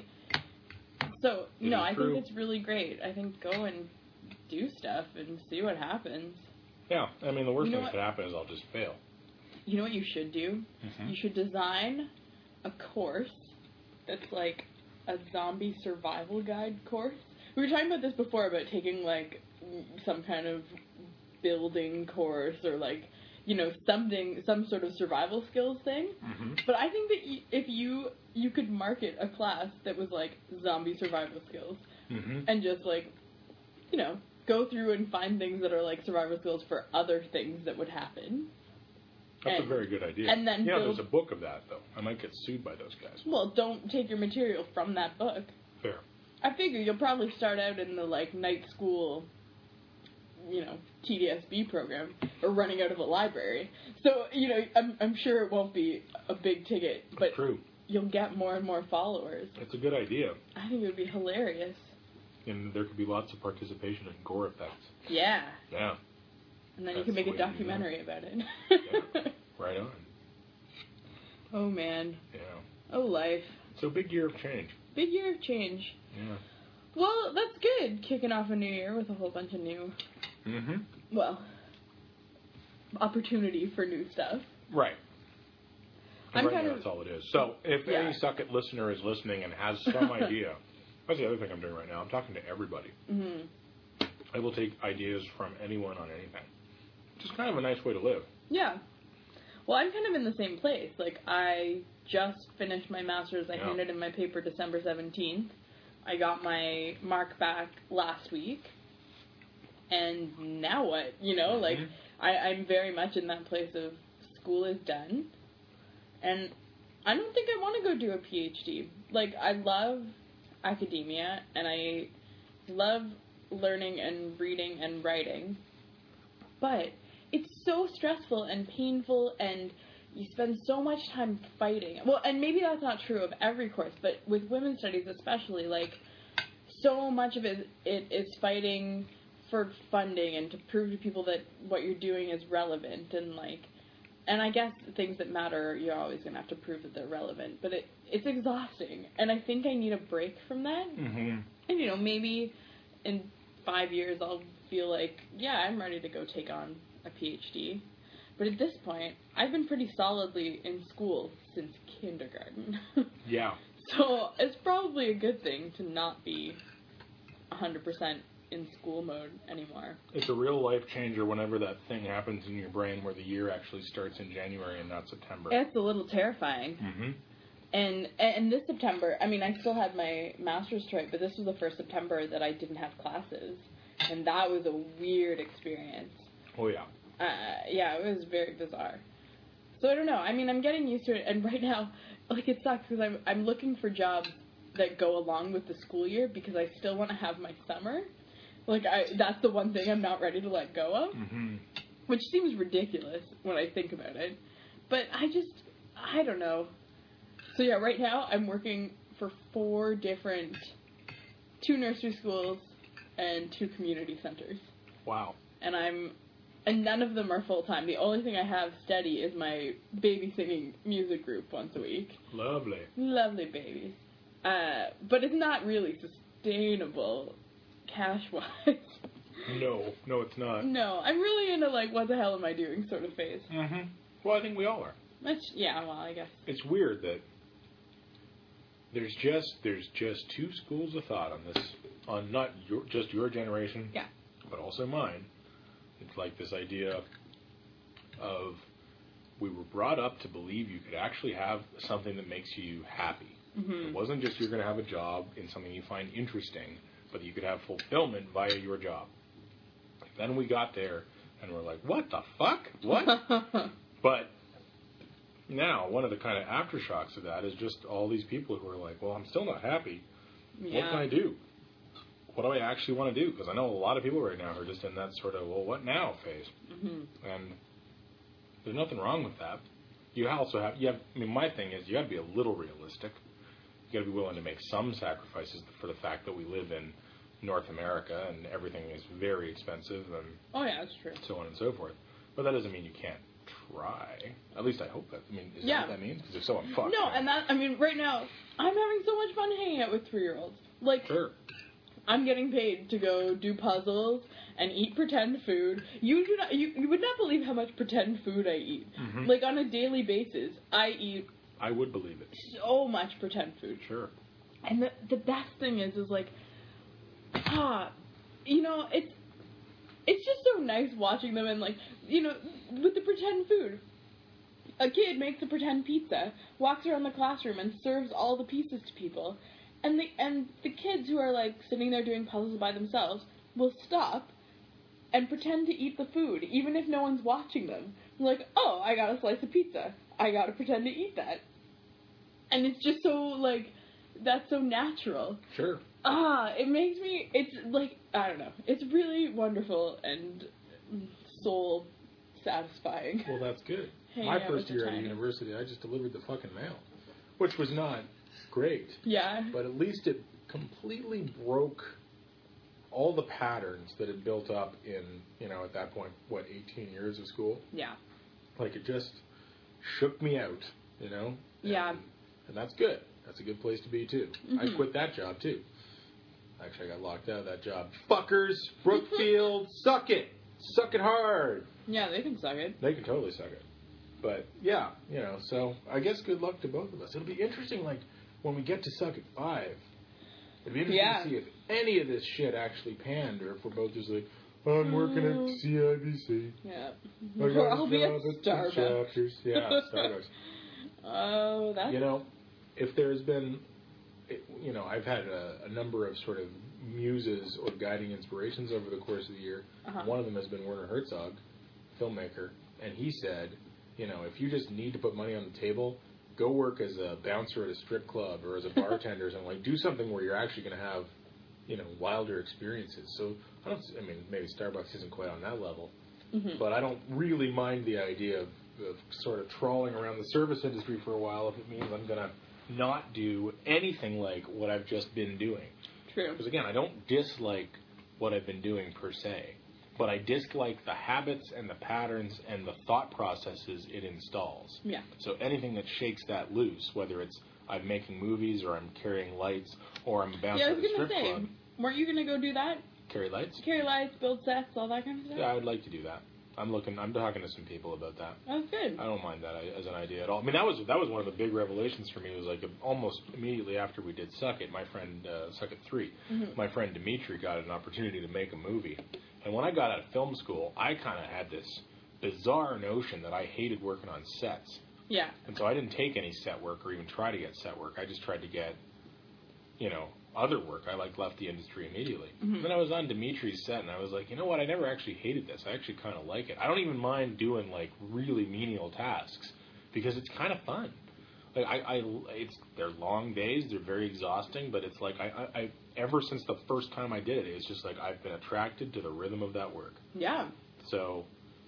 so, it no, I true. think it's really great. I think go and do stuff and see what happens. Yeah, I mean, the worst you know thing that what? could happen is I'll just fail. You know what you should do? Mm-hmm. You should design a course that's like a zombie survival guide course. We were talking about this before, about taking like some kind of building course or like, you know, something, some sort of survival skills thing. Mm-hmm. But I think that y- if you you could market a class that was like zombie survival skills, mm-hmm. and just like, you know, go through and find things that are like survival skills for other things that would happen. That's and, a very good idea. And then yeah, build, there's a book of that, though. I might get sued by those guys. Well, don't take your material from that book. Fair. I figure you'll probably start out in the, like, night school, you know, T D S B program, or running out of a library. So, you know, I'm, I'm sure it won't be a big ticket, but True. You'll get more and more followers. It's a good idea. I think it would be hilarious. And there could be lots of participation and gore effects. Yeah. Yeah. And then That's you can make the a way to do documentary about it. Yeah. Right on. Oh, man. Yeah. Oh, life. So, big year of change. Big year of change. Yeah. Well, that's good. Kicking off a new year with a whole bunch of new, Mm-hmm. well, opportunity for new stuff. Right. I'm right kind now, of- that's all it is. So, if Yeah. any suck-it listener is listening and has some idea, that's the other thing I'm doing right now. I'm talking to everybody. Mm-hmm. I will take ideas from anyone on anything. Just kind of a nice way to live. Yeah. Well, I'm kind of in the same place. Like, I just finished my master's. I Yeah. handed in my paper December seventeenth. I got my mark back last week. And now what? You know, Mm-hmm. like, I, I'm very much in that place of school is done. And I don't think I want to go do a PhD. Like, I love academia, and I love learning and reading and writing. But it's so stressful and painful, and you spend so much time fighting. Well, and maybe that's not true of every course, but with women's studies especially, like, so much of it, it is fighting for funding and to prove to people that what you're doing is relevant, and, like, and I guess things that matter, you're always going to have to prove that they're relevant, but it it's exhausting, and I think I need a break from that. Mm-hmm. And, you know, maybe in five years I'll feel like, yeah, I'm ready to go take on a PhD. But at this point, I've been pretty solidly in school since kindergarten. Yeah. So it's probably a good thing to not be one hundred percent in school mode anymore. It's a real life changer whenever that thing happens in your brain where the year actually starts in January and not September. It's a little terrifying. Mm-hmm. And and this September, I mean, I still had my master's trip, but this was the first September that I didn't have classes. And that was a weird experience. Oh, yeah. Uh, yeah, it was very bizarre. So I don't know. I mean, I'm getting used to it, and right now, like, it sucks because I'm I'm looking for jobs that go along with the school year because I still want to have my summer. Like, I that's the one thing I'm not ready to let go of, Mm-hmm. which seems ridiculous when I think about it. But I just, I don't know. So yeah, right now I'm working for four different, two nursery schools and two community centers. Wow. And I'm, and none of them are full-time. The only thing I have steady is my baby singing music group once a week. Lovely. Lovely babies. Uh, but it's not really sustainable cash-wise. No. No, it's not. No, I'm really into, like, what the hell am I doing sort of phase. Mm-hmm. Well, I think we all are. Which, yeah, well, I guess. It's weird that there's just there's just two schools of thought on this, on not your, just your generation, Yeah. but also mine, It's like this idea of we were brought up to believe you could actually have something that makes you happy. Mm-hmm. It wasn't just you're going to have a job in something you find interesting, but you could have fulfillment via your job. Then we got there, and we're like, what the fuck? What? But now, one of the kind of aftershocks of that is just all these people who are like, well, I'm still not happy. Yeah. What can I do? What do I actually want to do? Because I know a lot of people right now are just in that sort of, well, what now phase. Mm-hmm. And there's nothing wrong with that. You also have, you have, I mean, my thing is you got to be a little realistic. You got to be willing to make some sacrifices for the fact that we live in North America and everything is very expensive and oh yeah, that's true. so on and so forth. But that doesn't mean you can't try. At least I hope that. I mean, is yeah. that what that means? Because if so, I'm fucked. No, man. and that, I mean, right now, I'm having so much fun hanging out with three-year-olds. Like, sure. I'm getting paid to go do puzzles and eat pretend food. You do not, you, you would not believe how much pretend food I eat. Mm-hmm. Like, on a daily basis, I eat I would believe it. so much pretend food. Sure. And the the best thing is, is like, ah, you know, it's it's just so nice watching them and, like, you know, with the pretend food. A kid makes a pretend pizza, walks around the classroom and serves all the pieces to people. And the, and the kids who are, like, sitting there doing puzzles by themselves will stop and pretend to eat the food, even if no one's watching them. Like, oh, I got a slice of pizza. I gotta pretend to eat that. And it's just so, like, that's so natural. Sure. Ah, it makes me, it's like, I don't know. It's really wonderful and soul satisfying. Well, that's good. Hanging My out first with the year at tiny. university, I just delivered the fucking mail, which was not great. Yeah. But at least it completely broke all the patterns that had built up in, you know, at that point, what, eighteen years of school? Yeah. Like, it just shook me out, you know? Yeah. And, and that's good. That's a good place to be, too. Mm-hmm. I quit that job, too. Actually, I got locked out of that job. Fuckers! Brookfield! Suck it! Suck it hard! Yeah, they can suck it. They can totally suck it. But, yeah, you know, so I guess good luck to both of us. It'll be interesting, like, when we get to Suck It five, it'll be interesting Yeah. to see if any of this shit actually panned, or if we're both just like, I'm working at C I B C. Yeah. I Or got I'll a be at job at Starbucks. Chapters. Yeah, Starbucks. Oh, that's... You know, if there's been, you know, I've had a, a number of sort of muses or guiding inspirations over the course of the year. Uh-huh. One of them has been Werner Herzog, filmmaker, and he said, you know, if you just need to put money on the table, go work as a bouncer at a strip club or as a bartender or something. Like, do something where you're actually going to have, you know, wilder experiences. So, I don't, I mean, maybe Starbucks isn't quite on that level, Mm-hmm. but I don't really mind the idea of, of sort of trawling around the service industry for a while if it means I'm going to not do anything like what I've just been doing. True. Because, again, I don't dislike what I've been doing per se, but I dislike the habits and the patterns and the thought processes it installs. Yeah. So anything that shakes that loose, whether it's I'm making movies or I'm carrying lights or I'm a bouncer Yeah, I at was a going strip to say, club. weren't you going to go do that? Carry lights? Carry lights, build sets, all that kind of stuff? Yeah, I would like to do that. I'm looking. I'm talking to some people about that. That's good. I don't mind that as an idea at all. I mean, that was that was one of the big revelations for me. It was like almost immediately after we did Suck It, my friend uh, Suck It three, Mm-hmm. my friend Dimitri got an opportunity to make a movie. And when I got out of film school, I kind of had this bizarre notion that I hated working on sets. Yeah. And so I didn't take any set work or even try to get set work. I just tried to get, you know, other work. I like left the industry immediately. Mm-hmm. Then I was on Dimitri's set, and I was like, you know what? I never actually hated this. I actually kind of like it. I don't even mind doing like really menial tasks because it's kind of fun. Like I, I, it's they're long days. They're very exhausting, but it's like I, I, I, ever since the first time I did it, it's just like I've been attracted to the rhythm of that work. Yeah. So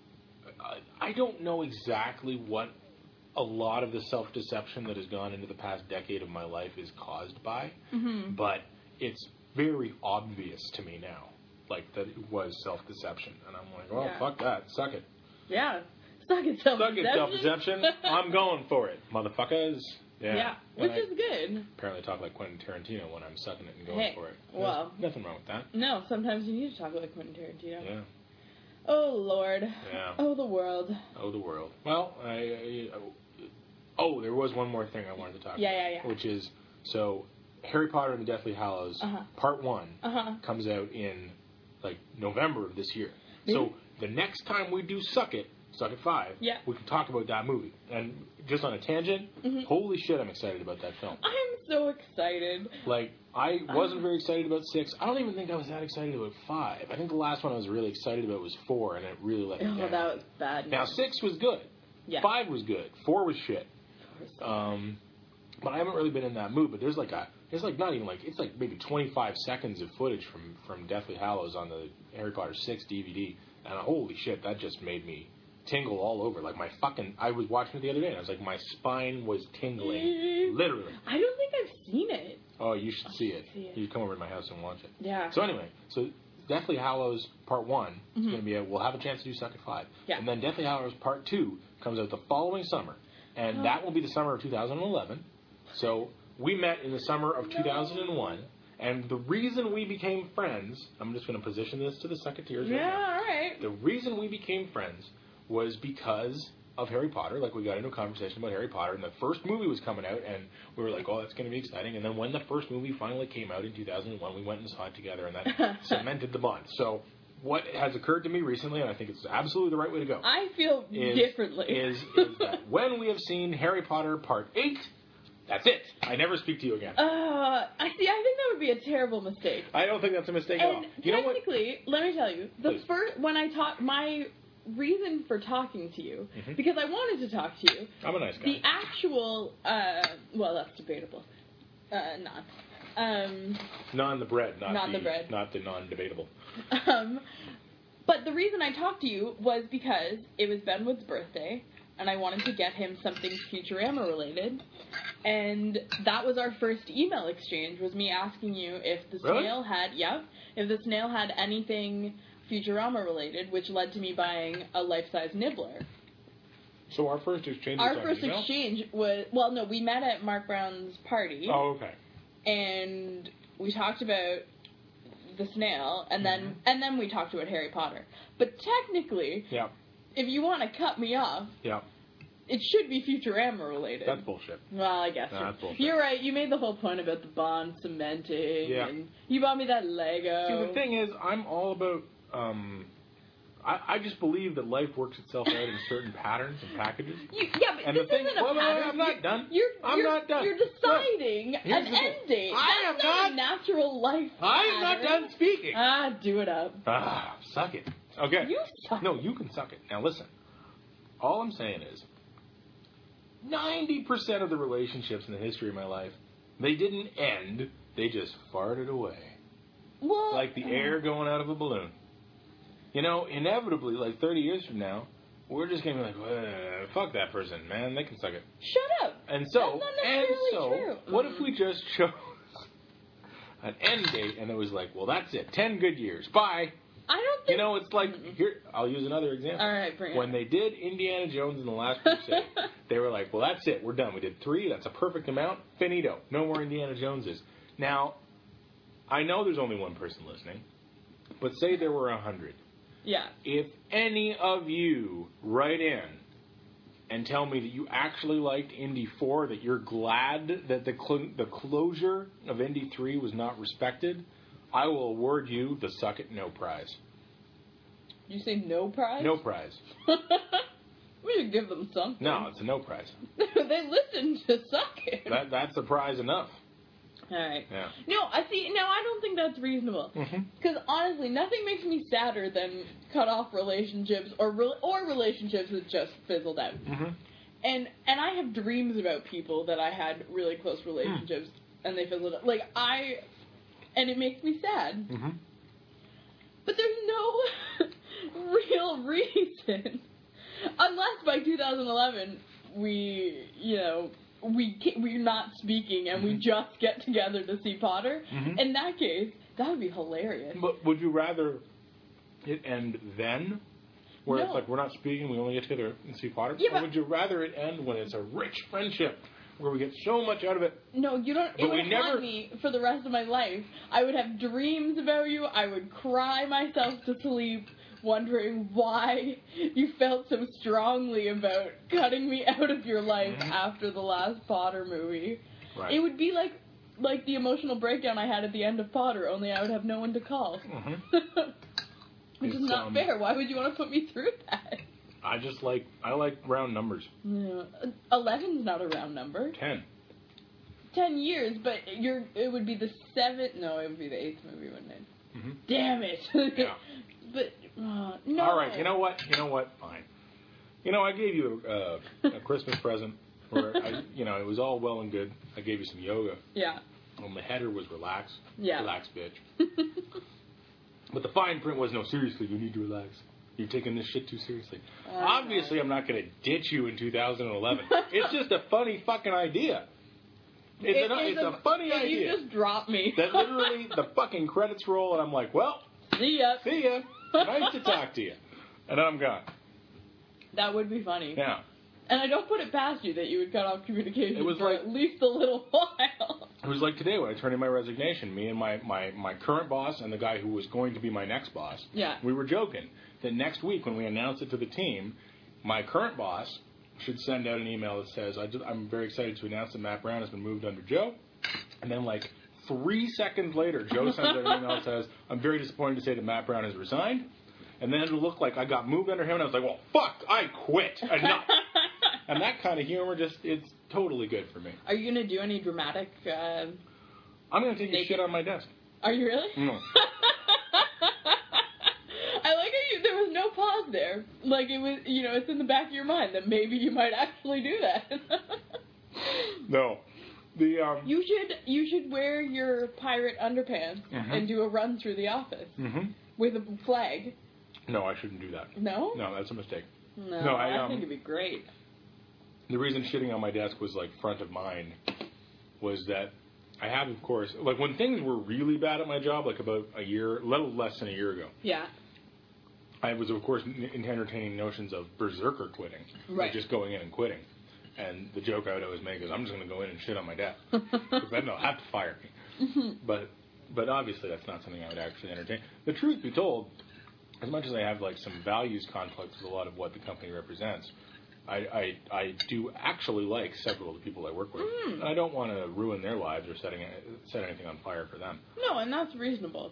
I, I don't know exactly what a lot of the self-deception that has gone into the past decade of my life is caused by, Mm-hmm. but it's very obvious to me now, like that it was self-deception, and I'm like, oh, Yeah. fuck that, suck it, Yeah. Suck it, self-deception. suck it, self-deception. I'm going for it, motherfuckers. Yeah, Yeah, And which I is good. apparently talk like Quentin Tarantino when I'm sucking it and going Hey, for it. well. There's nothing wrong with that. No, sometimes you need to talk like Quentin Tarantino. Yeah. Oh, Lord. Yeah. Oh, the world. Oh, the world. Well, I, I, oh, there was one more thing I wanted to talk Yeah, about. yeah, yeah. Which is, so, Harry Potter and the Deathly Hallows, Uh-huh. Part one, Uh-huh. comes out in, like, November of this year. Maybe- So, the next time we do Suck It, Suck It five, yeah. we can talk about that movie. And just on a tangent, mm-hmm. holy shit, I'm excited about that film. I'm so excited. Like, I wasn't very excited about six. I don't even think I was that excited about five. I think the last one I was really excited about was four, and it really let me oh, down. Oh, that was bad. Now, six was good. Yeah. Five was good. Four was shit. So um, but I haven't really been in that mood. But there's like a, there's like not even like, it's like maybe twenty-five seconds of footage from, from Deathly Hallows on the Harry Potter six D V D. And uh, holy shit, that just made me tingle all over. Like my fucking, I was watching it the other day, and I was like, my spine was tingling. Literally. I don't think I've seen it. Oh, you should see it. see it. You should come over to my house and watch it. Yeah. So anyway, so Deathly Hallows Part One mm-hmm. is going to be a, we'll have a chance to do Suck It five. Yeah. And then Deathly Hallows Part Two comes out the following summer, and oh. that will be the summer of two thousand eleven. So we met in the summer of two thousand one, and the reason we became friends, I'm just going to position this to the Sucketeers. Yeah, right now. all right. The reason we became friends was because of Harry Potter. Like, we got into a conversation about Harry Potter, and the first movie was coming out, and we were like, oh, that's going to be exciting. And then when the first movie finally came out in two thousand one, we went and saw it together, and that cemented the bond. So what has occurred to me recently, and I think it's absolutely the right way to go. I feel is, differently. Is, is that when we have seen Harry Potter Part eight, that's it. I never speak to you again. Uh, I see. I think that would be a terrible mistake. I don't think that's a mistake and at all. You know what? Technically, let me tell you, the Please. first when I talk, my reason for talking to you, mm-hmm. because I wanted to talk to you. I'm a nice guy. The actual, uh, well, that's debatable. Uh, not. Um, non the bread, not, not the, the bread, not the non-debatable. Um, but the reason I talked to you was because it was Benwood's birthday, and I wanted to get him something Futurama related. And that was our first email exchange, was me asking you if the really? snail had, yeah, if the snail had anything Futurama related, which led to me buying a life-size nibbler. So our first exchange Our was first on email? exchange was, well, no, we met at Mark Brown's party. Oh, okay. And we talked about the snail, and then mm-hmm. and then we talked about Harry Potter. But technically, yeah. if you want to cut me off, yeah. it should be Futurama related. That's bullshit. Well, I guess no, you're, that's bullshit. You're right. You made the whole point about the bond cementing, yeah. and you bought me that Lego. See, the thing is, I'm all about... Um, I, I just believe that life works itself out in certain patterns and packages. You, yeah, but and this the thing, isn't a well, pattern. I'm not you're, done. You're, I'm you're, not done. You're deciding Look, an end date. I That's am not not a natural life I am pattern. not done speaking. Ah, do it up. Ah, suck it. Okay. You suck. No, you can suck it. Now listen. All I'm saying is, ninety percent of the relationships in the history of my life, they didn't end. They just farted away. Well, like the air going out of a balloon. You know, inevitably, like thirty years from now, we're just going to be like, well, fuck that person, man. They can suck it. Shut up. And so, That's not and necessarily so, true. what mm-hmm. if we just chose an end date and it was like, well, that's it. Ten good years. Bye. I don't think... You know, it's like, mm-hmm. here, I'll use another example. All right, bring it When they did Indiana Jones and the Last Crusade, they were like, well, that's it. We're done. We did three. That's a perfect amount. Finito. No more Indiana Joneses. Now, I know there's only one person listening, but say there were a hundred. Yeah. If any of you write in and tell me that you actually liked Indy four, that you're glad that the cl- the closure of Indy three was not respected, I will award you the Suck It No prize. You say no prize? No prize. We should give them something. No, it's a no prize. They listened to Suck It. That, that's a prize enough. All right. Yeah. No, I see. No, I don't think that's reasonable. Because mm-hmm. honestly, nothing makes me sadder than cut off relationships or re- or relationships that just fizzled out. Mm-hmm. And and I have dreams about people that I had really close relationships mm. and they fizzled out. Like I, and it makes me sad. Mm-hmm. But there's no real reason, unless by two thousand eleven we, you know. We we're not speaking and mm-hmm. we just get together to see Potter. Mm-hmm. In that case, that would be hilarious. But would you rather it end then, where no. it's like we're not speaking, we only get together and see Potter? Yeah, or would you rather it end when it's a rich friendship where we get so much out of it? No, you don't. It but would we never... haunt me for the rest of my life. I would have dreams about you. I would cry myself to sleep, wondering why you felt so strongly about cutting me out of your life mm-hmm. after the last Potter movie. Right. It would be like like the emotional breakdown I had at the end of Potter, only I would have no one to call. Mm-hmm. Which is It's, not um, fair. Why would you want to put me through that? I just like I like round numbers. Yeah. Eleven's not a round number. Ten. Ten years, but you're it would be the seventh. No, it would be the eighth movie, wouldn't it? Mm-hmm. Damn it! Yeah. But uh, no. All right. You know what? You know what? Fine. You know, I gave you a, a Christmas present where I, you know, it was all well and good. I gave you some yoga. Yeah. Well, my header was relax. Yeah. Relax, bitch. But the fine print was, no, seriously, you need to relax. You're taking this shit too seriously. Oh, Obviously, God. I'm not going to ditch you in two thousand eleven. It's just a funny fucking idea. It's, It an, is it's a, a funny you idea. You just dropped me. That literally, the fucking credits roll, and I'm like, well, See ya. see ya. Nice to talk to you. And then I'm gone. That would be funny. Yeah. And I don't put it past you that you would cut off communication It was for like- at least a little while. It was like today when I turned in my resignation. Me and my, my, my current boss and the guy who was going to be my next boss, Yeah. we were joking that next week when we announce it to the team, my current boss should send out an email that says, I just, I'm very excited to announce that Matt Brown has been moved under Joe. And then like three seconds later, Joe sends out an email that says, I'm very disappointed to say that Matt Brown has resigned. And then it'll look like I got moved under him, and I was like, well, fuck, I quit. Enough. And that kind of humor just, it's totally good for me. Are you going to do any dramatic... Uh... I'm going to take a Naked. shit on my desk. Are you really? No. I like how you, there was no pause there. Like, it was, you know, it's in the back of your mind that maybe you might actually do that. No. The, um... You should you should wear your pirate underpants Mhm. and do a run through the office Mm-hmm. with a flag. No, I shouldn't do that. No? No, that's a mistake. No, No, I, I, um, think it'd be great. The reason shitting on my desk was, like, front of mind was that I have, of course... Like, when things were really bad at my job, like about a year, a little less than a year ago, Yeah. I was, of course, n- entertaining notions of berserker quitting. Right. Like, just going in and quitting. And the joke I would always make is, I'm just going to go in and shit on my desk. Because then they'll have to fire me. But but obviously that's not something I would actually entertain. The truth be told, as much as I have like some values conflicts with a lot of what the company represents, I I, I do actually like several of the people I work with. Mm. And I don't want to ruin their lives or setting set anything on fire for them. No, and that's reasonable.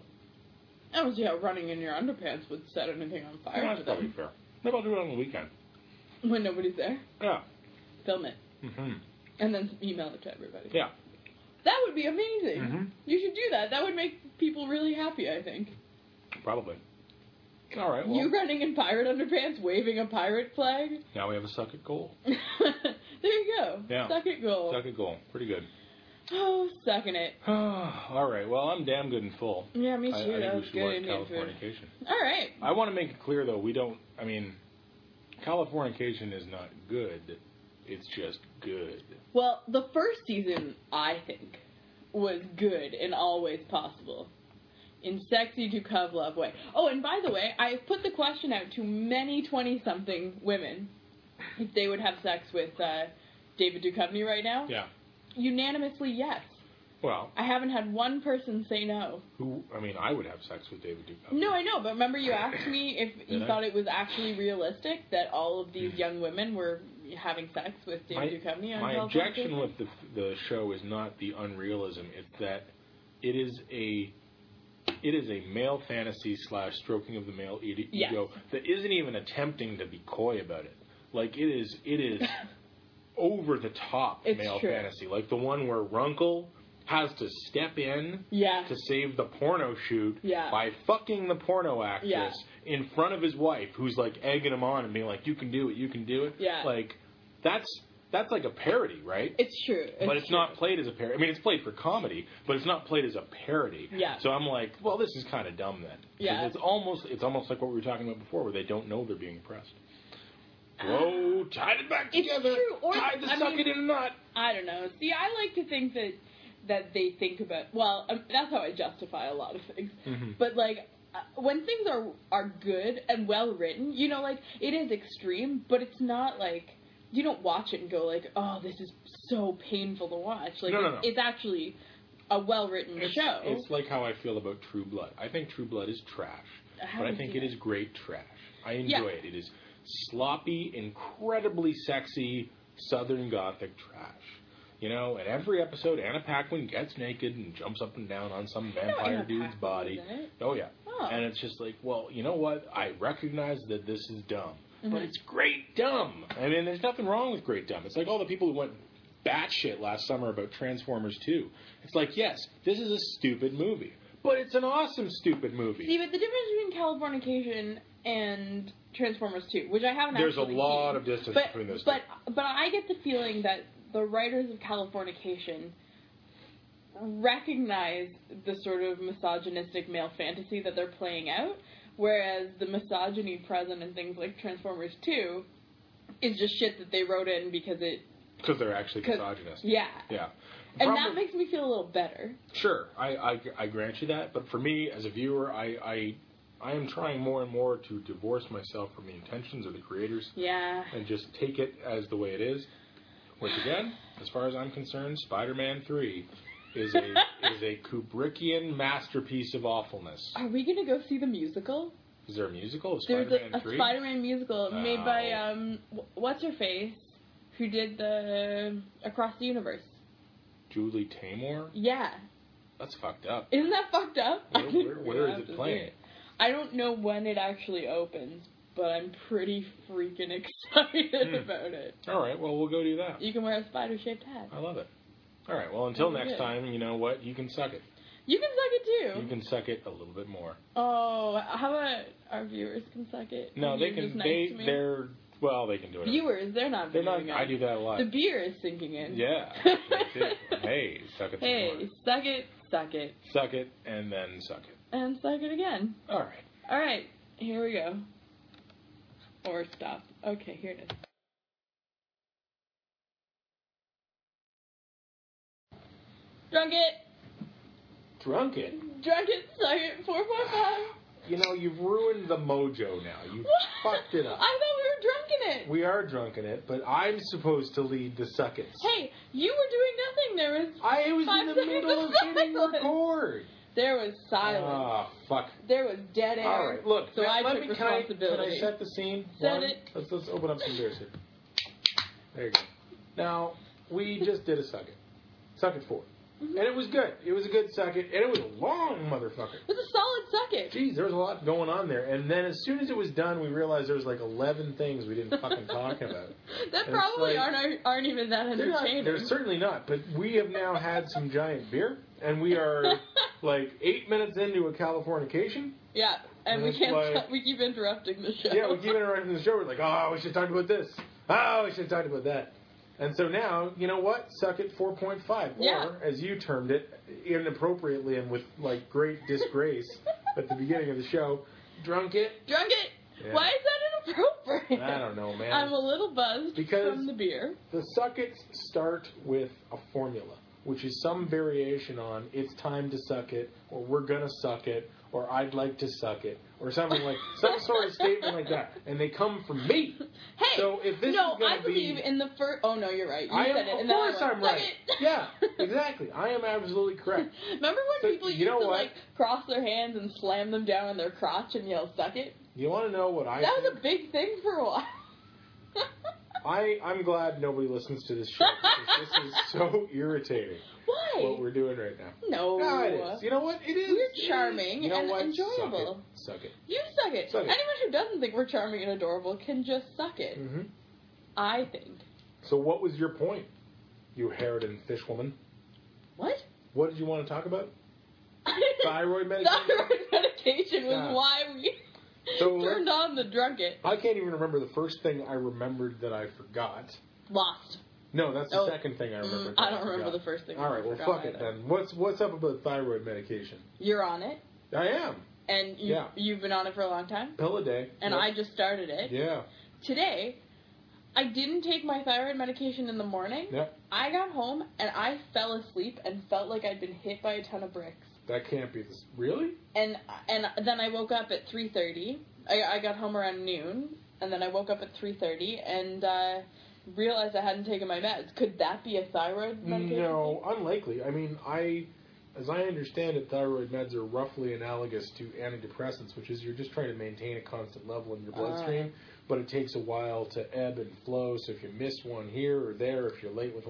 I don't see how running in your underpants would set anything on fire Yeah, for that's probably them. fair. Maybe I'll do it on the weekend. When nobody's there. Yeah. Film it. hmm And then email it to everybody. Yeah. That would be amazing. Mhm. You should do that. That would make people really happy, I think. Probably. All right. Well, You running in pirate underpants, waving a pirate flag. now we have a suck at goal. There you go. Yeah. Suck it goal. Suck at goal. Pretty good. Oh, sucking it. All right. Well, I'm damn good and full. Yeah, me too. I, I that think we was should good watch Indian food. Californication. All right. I want to make it clear, though, we don't. I mean, Californication is not good. It's just good. Well, the first season, I think, was good in all ways possible. In sexy Dukov love way. Oh, and by the way, I put the question out to many twenty-something women if they would have sex with uh, David Duchovny right now. Yeah. Unanimously, yes. Well, I haven't had one person say no. who? I mean, I would have sex with David Duchovny. No, I know, but remember you asked me if you Did I? thought it was actually realistic that all of these young women were having sex with David My, Duchovny on my Californication? objection with the the show is not the unrealism. It's that it is a it is a male fantasy slash stroking of the male e- Yes. ego that isn't even attempting to be coy about it. Like it is it is over the top It's male true. fantasy. Like the one where Runkle has to step in Yeah. to save the porno shoot Yeah. by fucking the porno actress Yeah. in front of his wife, who's like egging him on and being like, "You can do it, you can do it." Yeah. Like that's that's like a parody, right? It's true. It's but it's true. not played as a parody. I mean, it's played for comedy, but it's not played as a parody. Yeah. So I'm like, well, this is kind of dumb then. 'Cause Yeah. It's almost it's almost like what we were talking about before, where they don't know they're being oppressed. Whoa, tied it back It's together. true, or- tied the I suck mean- it in a knot. I don't know. See, I like to think that that they think about. Well, um, that's how I justify a lot of things. Mhm. But like uh, when things are are good and well written, you know, like it is extreme, but it's not like you don't watch it and go like, oh, this is so painful to watch. Like No, no, it's, no. it's actually a well written It's, show. it's like how I feel about True Blood. I think True Blood is trash, I but I haven't think seen it it. is great trash. I enjoy Yeah. it. It is sloppy, incredibly sexy Southern Gothic trash. You know, in every episode, Anna Paquin gets naked and jumps up and down on some I know vampire Anna dude's Paquin body. was in it. Oh, yeah. Oh. And it's just like, well, you know what? I recognize that this is dumb. Mm-hmm. But it's great dumb. I mean, there's nothing wrong with great dumb. It's like all the people who went batshit last summer about Transformers two. It's like, yes, this is a stupid movie. But it's an awesome stupid movie. See, but the difference between Californication and Transformers two, which I haven't There's actually a lot seen, of distance but, between those but, two. But I get the feeling that the writers of Californication recognize the sort of misogynistic male fantasy that they're playing out, whereas the misogyny present in things like Transformers two is just shit that they wrote in because it... Because they're actually misogynist. Yeah. Yeah. And Problem, that makes me feel a little better. Sure, I, I, I grant you that, but for me, as a viewer, I, I I am trying more and more to divorce myself from the intentions of the creators. Yeah. And just take it as the way it is. Which again, as far as I'm concerned, Spider-Man three is a is a Kubrickian masterpiece of awfulness. Are we gonna go see the musical? Is there a musical of There's Spider-Man a, a three? Spider-Man musical Oh. made by um what's her face, who did the Across the Universe. Julie Taymor? Yeah. That's fucked up. Isn't that fucked up? Where, where, where Have is to it see playing? it. I don't know when it actually opens, but I'm pretty freaking excited Hmm. about it. All right, well, we'll go do that. You can wear a spider-shaped hat. I love it. All right, well, until That'd be next good. time, you know what? You can suck it. You can suck it too. You can suck it a little bit more. Oh, how about our viewers can suck it? No, And they you're can. just nice They to me? they're well. They can do it. Viewers, they're not. They're not. viewing I us. do that a lot. The beer is sinking in. Yeah. That's it. Hey, suck it. some Hey, more. suck it, suck it, Suck it and then suck it. and suck it again. All right. All right, here we go. Or stop. Okay, here it is. Drunk it, Drunk it. drunk it, suck it, four point five. You know, you've ruined the mojo now. You fucked it up. I thought we were drunk in it. We are drunk in it, but I'm supposed to lead the suck it. Hey, you were doing nothing. There was I was five in the seconds middle of of hitting silence. record. There was silence. Ah, fuck. There was dead air. All right, look. so let, I let took me, can I, can responsibility. I set the scene? Set One? it. Let's let's open up some beers here. There you go. Now we just did a suck it, suck it four, Mm-hmm. and it was good. It was a good suck it, and it was a long motherfucker. It was a solid suck it. Jeez, there was a lot going on there. And then as soon as it was done, we realized there was like eleven things we didn't fucking talk about. That And probably it's like- aren't aren't even that They're, not, entertaining. they're certainly not. But we have now had some giant beer, and we are like eight minutes into a Californication. Yeah, and And we it's can't. like- stop, we keep interrupting the show. Yeah, we keep interrupting the show. We're like, oh, we should talk about this. Oh, we should have talked about that. And so now, you know what? Suck it four point five. Yeah. Or, as you termed it, inappropriately and with, like, great disgrace at the beginning of the show, drunk it. Drunk it. Yeah. Why is that inappropriate? I don't know, man. I'm a little buzzed Because- from the beer. The suck it's start with a formula, which is some variation on it's time to suck it, or we're going to suck it, or I'd like to suck it, or something like, some sort of statement like that. And they come from me. Hey, So if this no, is gonna I believe be- in the first. Oh no, you're right. You I said am, it, of and then I course went, I'm "Suck right. it." Yeah, exactly. I am absolutely correct. Remember when So, people you used know to what? like cross their hands and slam them down on their crotch and yell "suck it"? You want to know what I That think? was a big thing for a while. I, I'm glad nobody listens to this show because this is so irritating Why? what we're doing right now. No. No, it is. You know what? It is. We're It is. charming You know and what? enjoyable. Suck it. Suck it. You suck it. Suck it. Anyone who doesn't think we're charming and adorable can just suck it. Mm-hmm. I think. So what was your point, you Harridan fishwoman? What? What did you want to talk about? Thyroid medication? Thyroid medication was Yeah. why we So turned on the drunk it. I can't even remember the first thing I remembered that I forgot. Lost. No, that's the Oh. second thing I remember. Mm, I don't remember the first thing. All right, I well, forgot fuck it either. then. What's what's up about thyroid medication? You're on it, I am. and you, Yeah. you've been on it for a long time, Pill a day. and Yep. I just started it. Yeah. Today, I didn't take my thyroid medication in the morning. Yep. I got home, and I fell asleep and felt like I'd been hit by a ton of bricks. That can't be this. Really? And and then I woke up at three thirty. I, I got home around noon, and then I woke up at three thirty and uh, realized I hadn't taken my meds. Could that be a thyroid medication? No, unlikely. I mean, I, as I understand it, thyroid meds are roughly analogous to antidepressants, which is you're just trying to maintain a constant level in your bloodstream, Uh. but it takes a while to ebb and flow. So if you miss one here or there, if you're late with one,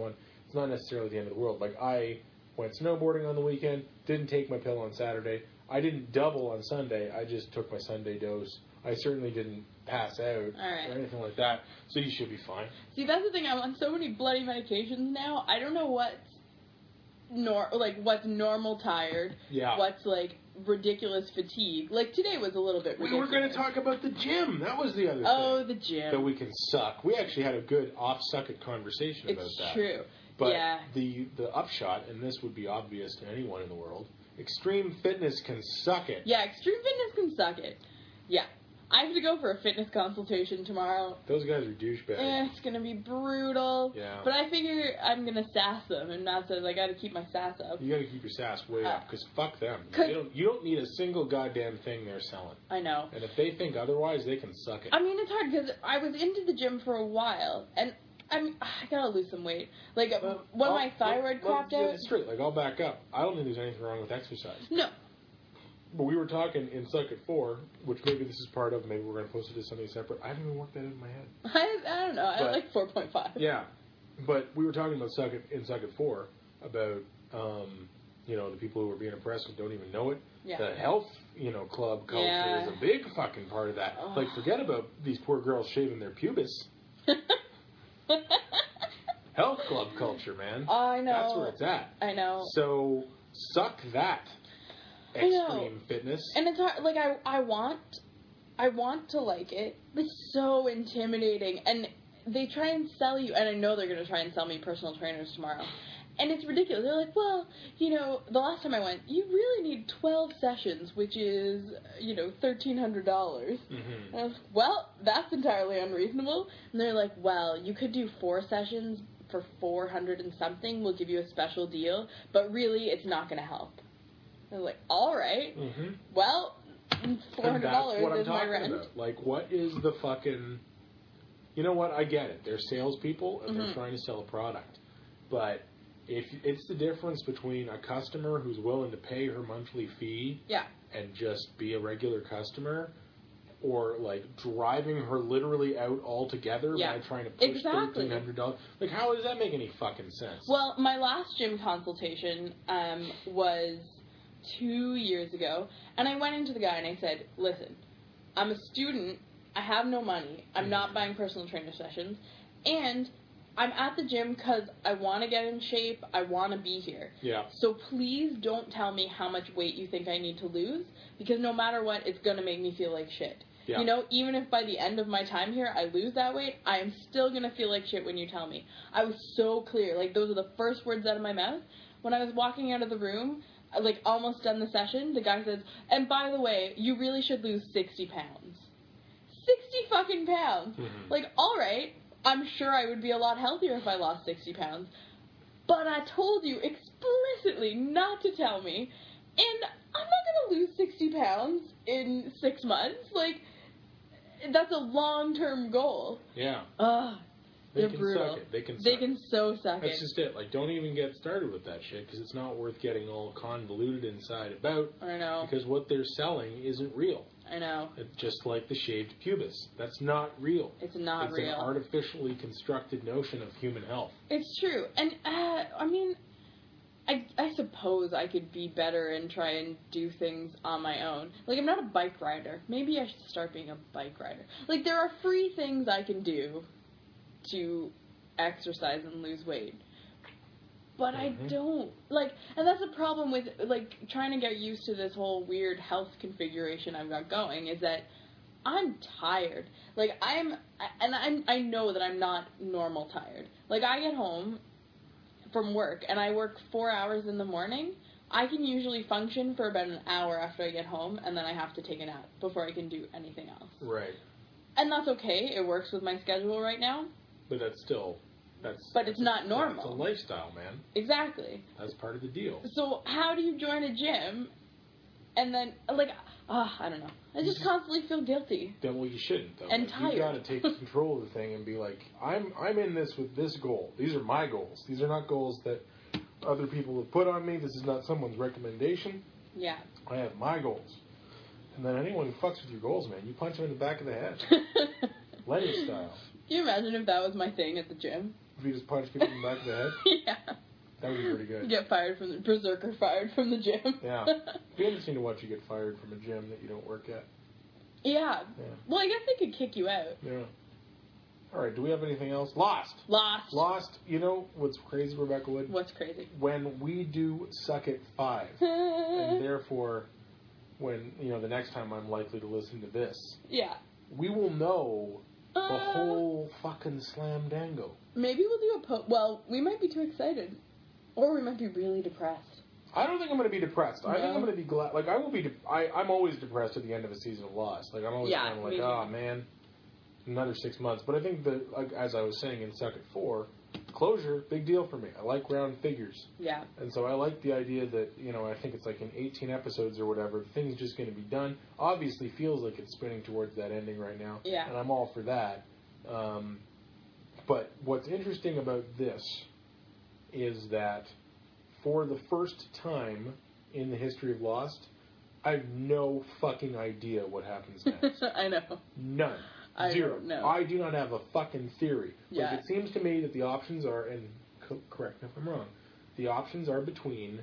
it's not necessarily the end of the world. Like, I went snowboarding on the weekend, didn't take my pill on Saturday. I didn't double on Sunday. I just took my Sunday dose. I certainly didn't pass out right. or anything like that, so you should be fine. See, that's the thing. I'm on so many bloody medications now. I don't know what's nor like what's normal tired. Yeah. What's like ridiculous fatigue. Like today was a little bit ridiculous. We were going to talk about the gym. That was the other oh, thing. Oh, the gym. That we can suck. We actually had a good off-suck-it conversation it's about that. It's true. But yeah. the the upshot, and this would be obvious to anyone in the world, extreme fitness can suck it. Yeah, extreme fitness can suck it. Yeah. I have to go for a fitness consultation tomorrow. Those guys are douchebags. Eh, it's going to be brutal. Yeah. But I figure I'm going to sass them, and Matt says I got to keep my sass up. You got to keep your sass way uh, up, because fuck them. They don't, you don't need a single goddamn thing they're selling. I know. And if they think otherwise, they can suck it. I mean, it's hard, because I was into the gym for a while, and I'm, I got to lose some weight. Like, well, when I'll, my thyroid well, crapped well, out... It's straight. Like, I'll back up. I don't think there's anything wrong with exercise. No. But we were talking in Suck It four, which maybe this is part of, maybe we're going to post it as something separate. I haven't even worked that in my head. I, I don't know. But, I like four point five. Yeah. But we were talking about Suck It, in Suck It four, about, um, you know, the people who are being oppressed and don't even know it. Yeah. The health, you know, club culture yeah. is a big fucking part of that. Oh. Like, forget about these poor girls shaving their pubis. Health club culture, man. I know. That's where it's at. I know. So, suck that. Extreme fitness. And it's hard, like, I, I want, I want to like it. It's so intimidating. And they try and sell you, and I know they're going to try and sell me personal trainers tomorrow. And it's ridiculous. They're like, well, you know, the last time I went, you really need twelve sessions, which is, you know, thirteen hundred dollars. Mm-hmm. And I was like, well, that's entirely unreasonable. And they're like, well, you could do four sessions for four hundred and something. We'll give you a special deal. But really, it's not going to help. I was like, all right. Mm-hmm. Well, four hundred dollars is my rent. About. Like, what is the fucking... You know what? I get it. They're salespeople, and mm-hmm. they're trying to sell a product. But if it's the difference between a customer who's willing to pay her monthly fee yeah. and just be a regular customer, or, like, driving her literally out altogether yeah. by trying to push exactly. thirteen hundred dollars. Like, how does that make any fucking sense? Well, my last gym consultation um, was... two years ago, and I went into the guy and I said, listen, I'm a student, I have no money, I'm not buying personal trainer sessions, and I'm at the gym because I want to get in shape, I want to be here. Yeah. So please don't tell me how much weight you think I need to lose, because no matter what, it's going to make me feel like shit. Yeah. You know, even if by the end of my time here I lose that weight, I am still going to feel like shit when you tell me. I was so clear. Like, those are the first words out of my mouth. When I was walking out of the room, like, almost done the session, the guy says, and by the way, you really should lose sixty pounds. sixty fucking pounds! Mm-hmm. Like, alright, I'm sure I would be a lot healthier if I lost sixty pounds. But I told you explicitly not to tell me, and I'm not gonna lose sixty pounds in six months. Like, that's a long-term goal. Yeah. Ugh. They They're can brutal. suck it. They can suck They can so suck That's it. That's just it. Like, don't even get started with that shit, because it's not worth getting all convoluted inside about. I know. Because what they're selling isn't real. I know. It's just like the shaved pubis. That's not real. It's not it's real. It's an artificially constructed notion of human health. It's true. And, uh, I mean, I, I suppose I could be better and try and do things on my own. Like, I'm not a bike rider. Maybe I should start being a bike rider. Like, there are free things I can do to exercise and lose weight. But mm-hmm. I don't, like, and that's the problem with, like, trying to get used to this whole weird health configuration I've got going, is that I'm tired. Like, I'm, and I'm, I know that I'm not normal tired. Like, I get home from work, and I work four hours in the morning. I can usually function for about an hour after I get home, and then I have to take a nap before I can do anything else. Right. And that's okay. It works with my schedule right now. But that's still, that's... But that's it's not a, normal. It's a lifestyle, man. Exactly. That's part of the deal. So how do you join a gym and then, like, ah, uh, I don't know. I just constantly feel guilty. Then, well, you shouldn't, though. And like, tired. You've got to take control of the thing and be like, I'm I'm in this with this goal. These are my goals. These are not goals that other people have put on me. This is not someone's recommendation. Yeah. I have my goals. And then anyone who fucks with your goals, man, you punch them in the back of the head. Lenny style. Can you imagine if that was my thing at the gym? If you just punch people in the back of the head? Yeah. That would be pretty good. Get fired from the berserker fired from the gym. Yeah. It'd be interesting to watch you get fired from a gym that you don't work at. Yeah. Yeah. Well, I guess they could kick you out. Yeah. All right, do we have anything else? Lost. Lost. Lost. You know what's crazy, Rebecca Wood? What's crazy? When we do Suck It Five, and therefore, when, you know, the next time I'm likely to listen to this, Yeah. we will know the Uh, whole fucking slam dango. Maybe we'll do a po- well, we might be too excited. Or we might be really depressed. I don't think I'm going to be depressed. I think No. I'm going to be glad. Like, I will be. De- I, I'm always depressed at the end of a season of Lost. Like, I'm always Yeah, kind of like, me too. oh, man, another six months. But I think that, like, as I was saying in Suck It Four, closure, big deal for me. I like round figures. Yeah. And so I like the idea that, you know, I think it's like in eighteen episodes or whatever, the thing's just going to be done. Obviously feels like it's spinning towards that ending right now. Yeah. And I'm all for that. Um, but what's interesting about this is that for the first time in the history of Lost, I have no fucking idea what happens next. I know. None. I Zero. don't know. I do not have a fucking theory. Yeah. Like, it seems to me that the options are, and co- correct me if I'm wrong, the options are between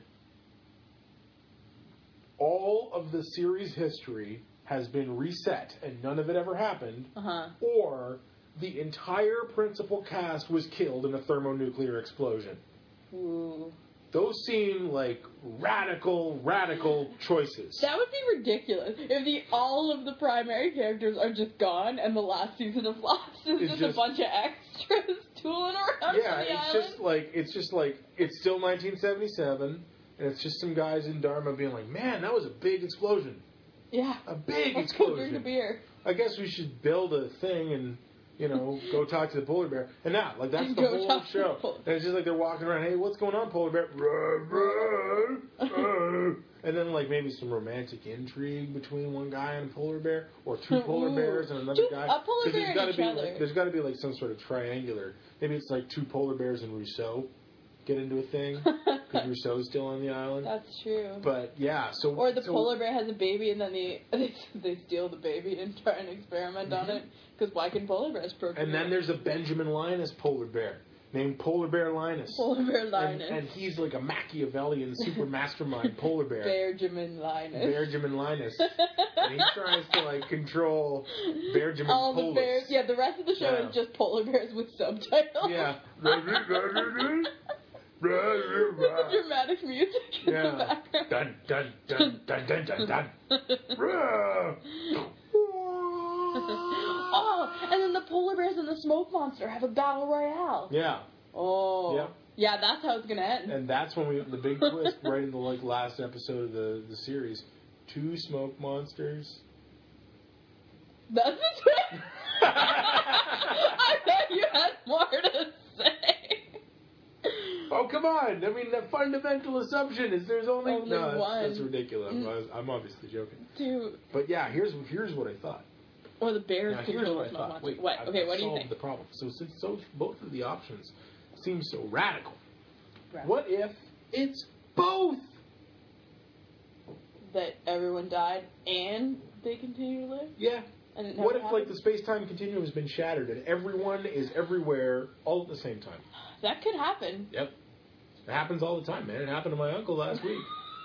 all of the series history has been reset and none of it ever happened, Uh-huh. or the entire principal cast was killed in a thermonuclear explosion. Ooh. Those seem like radical, radical choices. That would be ridiculous if the all of the primary characters are just gone and the last season of Lost is It's just, just- a bunch of extras tooling around Yeah, on the it's island. just like it's just like it's still nineteen seventy-seven, and it's just some guys in Dharma being like, "Man, that was a big explosion, yeah. a big Let's go drink a explosion." beer. I guess we should build a thing and, you know, go talk to the polar bear. And now, like, that's And the go whole talk to the show. polar- And it's just like they're walking around, hey, what's going on, polar bear? Rah, rah, rah. And then, like, maybe some romantic intrigue between one guy and a polar bear, or two polar Ooh. bears and another Two- guy. a polar 'Cause bear there's and gotta each be other. Like, there's got to be like some sort of triangular. Maybe it's like two polar bears and Rousseau get into a thing because Rousseau's still on the island. That's true. But yeah, so Or the so, polar bear has a baby and then they they, they steal the baby and try and experiment on it. Because why can polar bears procreate? And then there's a Benjamin Linus polar bear named Polar Bear Linus. Polar bear And, Linus. and he's like a Machiavellian super mastermind polar bear. Benjamin Linus. Benjamin Linus. And he tries to like control Benjamin All the Polis. bears. Yeah, the rest of the show Yeah. is just polar bears with subtitles. Yeah. With the dramatic music in the Yeah. background. Dun dun dun dun dun dun dun. Rah. Oh, and then the polar bears and the smoke monster have a battle royale. Yeah. Oh. Yeah. Yeah, that's how it's gonna end. And that's when we the big twist right in the like last episode of the, the series. Two smoke monsters. That's the twist. I thought you had more to say. Oh, come on. I mean, the fundamental assumption is there's only... Only no, that's, one. that's ridiculous. Mm. I was- I'm obviously joking. Dude. But yeah, here's here's what I thought. Or the bears Now, here's control what the I smoke thought. monster. Wait, What? I've, Okay, I've what do you solved think? the problem. So since so, both of the options seem so radical, Right. what if it's both? That everyone died and they continue to live? Yeah. And it What never if like happened? the space-time continuum has been shattered and everyone is everywhere all at the same time? That could happen. Yep. It happens all the time, man. It happened to my uncle last week.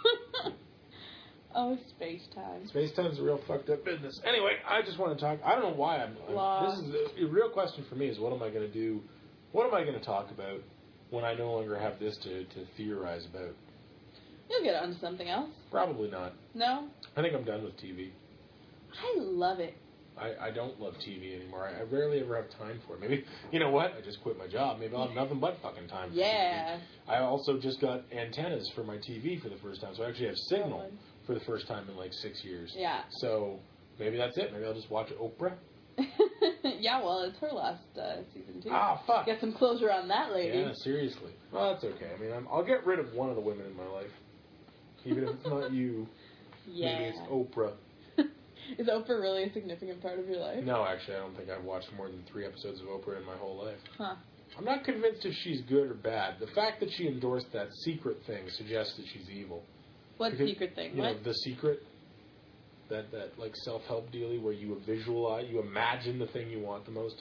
Oh, space time. Space time's a real fucked up business. Anyway, I just want to talk. I don't know why I'm. I'm Lost. this is the, the real question for me is what am I going to do? What am I going to talk about when I no longer have this to, to theorize about? You'll get onto something else. Probably not. No? I think I'm done with T V. I love it. I, I don't love T V anymore. I, I rarely ever have time for it. Maybe, you know what? I just quit my job. Maybe I'll have nothing but fucking time for Yeah. T V. I also just got antennas for my T V for the first time, so I actually have signal Good. for the first time in like six years. Yeah. So maybe that's it. Maybe I'll just watch Oprah. Yeah, well, it's her last uh, season, too. Ah, fuck. Get some closure on that, lady. Yeah, seriously. Well, that's okay. I mean, I'm, I'll get rid of one of the women in my life. Even if it's not you. Yeah. Maybe it's Oprah. Is Oprah really a significant part of your life? No, actually, I don't think I've watched more than three episodes of Oprah in my whole life. Huh. I'm not convinced if she's good or bad. The fact that she endorsed that secret thing suggests that she's evil. What Because, secret thing? You What? know, The Secret. That, that like self-help dealy where you visualize, you imagine the thing you want the most, and it,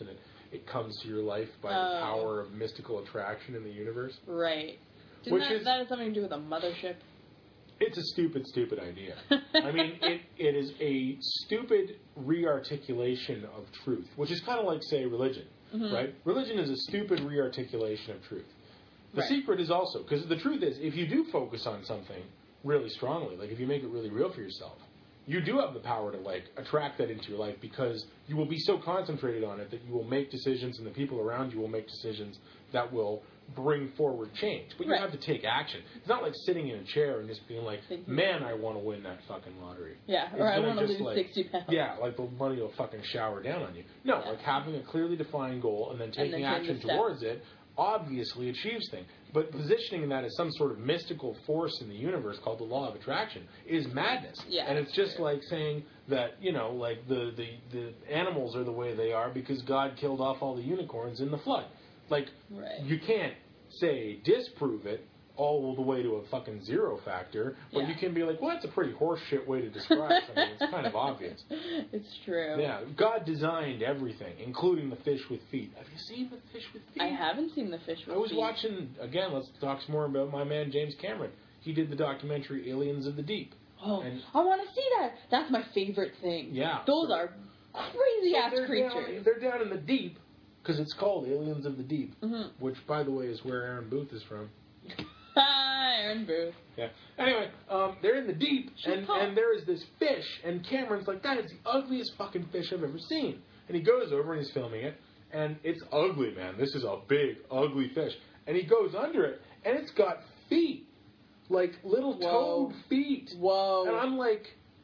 it comes to your life by Oh. the power of mystical attraction in the universe. Right. Didn't Which that, is- that have something to do with a mothership? It's a stupid, stupid idea. I mean, it, it is a stupid re-articulation of truth, which is kind of like, say, religion, Mhm. right? Religion is a stupid re-articulation of truth. The Right. secret is also, because the truth is, if you do focus on something really strongly, like if you make it really real for yourself, you do have the power to, like, attract that into your life because you will be so concentrated on it that you will make decisions and the people around you will make decisions that will bring forward change. But you Right. have to take action. It's not like sitting in a chair and just being like, Thinking- man, I want to win that fucking lottery. Yeah, It's or I gonna want to just, lose like- sixty pounds. Yeah, like the money will fucking shower down on you. No, Yeah. like having a clearly defined goal and then taking then taking action the steps. towards it obviously achieves things. But positioning that as some sort of mystical force in the universe called the law of attraction is madness. Yeah, and it's just true. like saying that, you know, like the, the, the animals are the way they are because God killed off all the unicorns in the flood. Like, Right. you can't say disprove it all the way to a fucking zero factor, but Yeah. you can be like, well, that's a pretty horseshit way to describe something. It's kind of obvious. It's true. Yeah, God designed everything, including the fish with feet. Have you seen the fish with feet? I haven't seen the fish with I was feet. watching, again, let's talk some more about my man James Cameron. He did the documentary Aliens of the Deep. Oh, and- I want to see that. That's my favorite thing. Yeah. Those are crazy So ass they're creatures. Down, they're down in the deep, because it's called Aliens of the Deep, Mhm. which, by the way, is where Aaron Booth is from. Hi, Aaron Booth. Yeah. Anyway, um, they're in the deep, Shut and, up. and there is this fish, and Cameron's like, that is the ugliest fucking fish I've ever seen. And he goes over and he's filming it, and it's ugly, man. This is a big, ugly fish. And he goes under it, and it's got feet. Like little Whoa. toad feet. Whoa. And I'm like,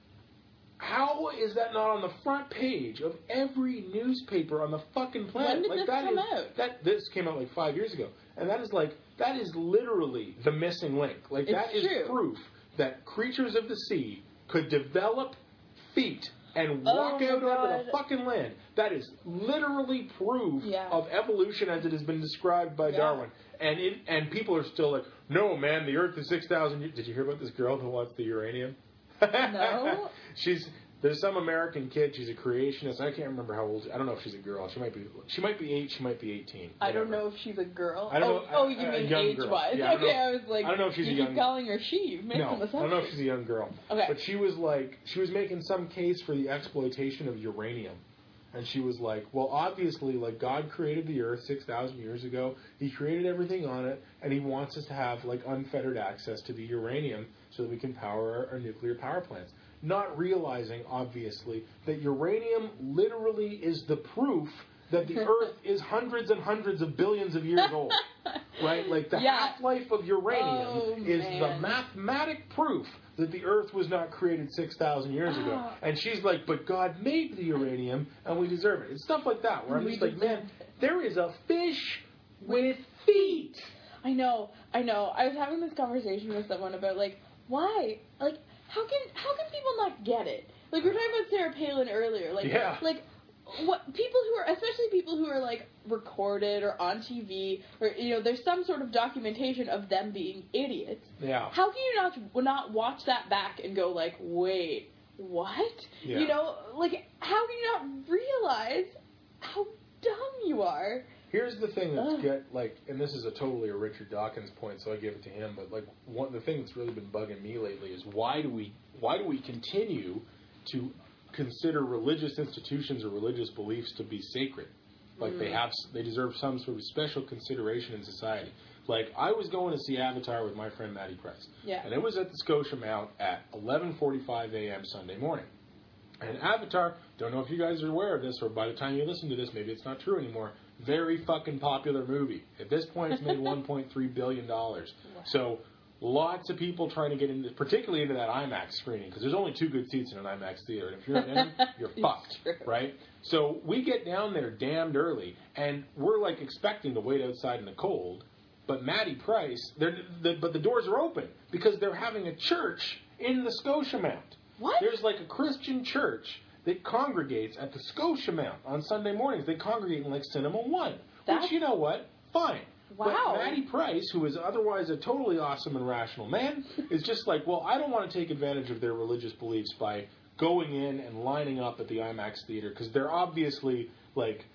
how is that not on the front page of every newspaper on the fucking planet? When did like this that come is- out? That this came out like five years ago, and that is like that is literally the missing link. Like that It's is true. proof that creatures of the sea could develop feet and Oh walk my out onto God. the fucking land. That is literally proof Yeah. of evolution as it has been described by Yeah. Darwin. And it, and people are still like, no, man, the Earth is six thousand years. Did you hear about this girl who wants the uranium? No. She's there's some American kid. She's a creationist. I can't remember how old. I don't know if she's a girl. She might be. She might be eight. She might be eighteen. I don't whatever. know if she's a girl. I don't oh, know- oh, a- you a mean young age girl. wise? Yeah, I don't okay, know- I was like, I don't know if she's you a keep young- calling her she. You've made No, some I assumptions. don't know if she's a young girl. Okay. But she was like, she was making some case for the exploitation of uranium. And she was like, well, obviously, like, God created the Earth six thousand years ago. He created everything on it, and He wants us to have, like, unfettered access to the uranium so that we can power our, our nuclear power plants. Not realizing, obviously, that uranium literally is the proof that the Earth is hundreds and hundreds of billions of years old. Right? Like, the Yeah. half-life of uranium Oh, is the man. mathematic proof that the Earth was not created six thousand years ago. Ah. And she's like, but God made the uranium, and we deserve it. It's stuff like that, where I'm We just like, deserve man, there is a fish with feet. I know, I know. I was having this conversation with someone about like why, like how can how can people not get it? Like we were talking about Sarah Palin earlier. Like Yeah. like what people who are especially people who are like recorded or on T V or you know there's some sort of documentation of them being idiots. Yeah. How can you not not watch that back and go like wait what? Yeah. You know like how can you not realize how dumb you are? Here's the thing that's Ugh. get like, and this is a totally a Richard Dawkins point, so I give it to him. But like, one the thing that's really been bugging me lately is why do we why do we continue to consider religious institutions or religious beliefs to be sacred? Like they have, they deserve some sort of special consideration in society. Like I was going to see Avatar with my friend Maddie Price, Yeah. and it was at the Scotia Mount at eleven forty-five a.m. Sunday morning. And Avatar, don't know if you guys are aware of this, or by the time you listen to this, maybe it's not true anymore. Very fucking popular movie. At this point, it's made one point three billion dollars. Wow. So lots of people trying to get into, particularly into that IMAX screening, because there's only two good seats in an IMAX theater. And if you're not in them, you're It's fucked, true. right? So we get down there damned early, and we're like expecting to wait outside in the cold. But Maddie Price, they're, the, but the doors are open because they're having a church in the Scotia Mount. What? There's like a Christian church that congregates at the Scotia Mount on Sunday mornings. They congregate in like Cinema One, That's- which, you know what? Fine. Wow. But Maddie Price, who is otherwise a totally awesome and rational man, is just like, well, I don't want to take advantage of their religious beliefs by going in and lining up at the IMAX theater because they're obviously like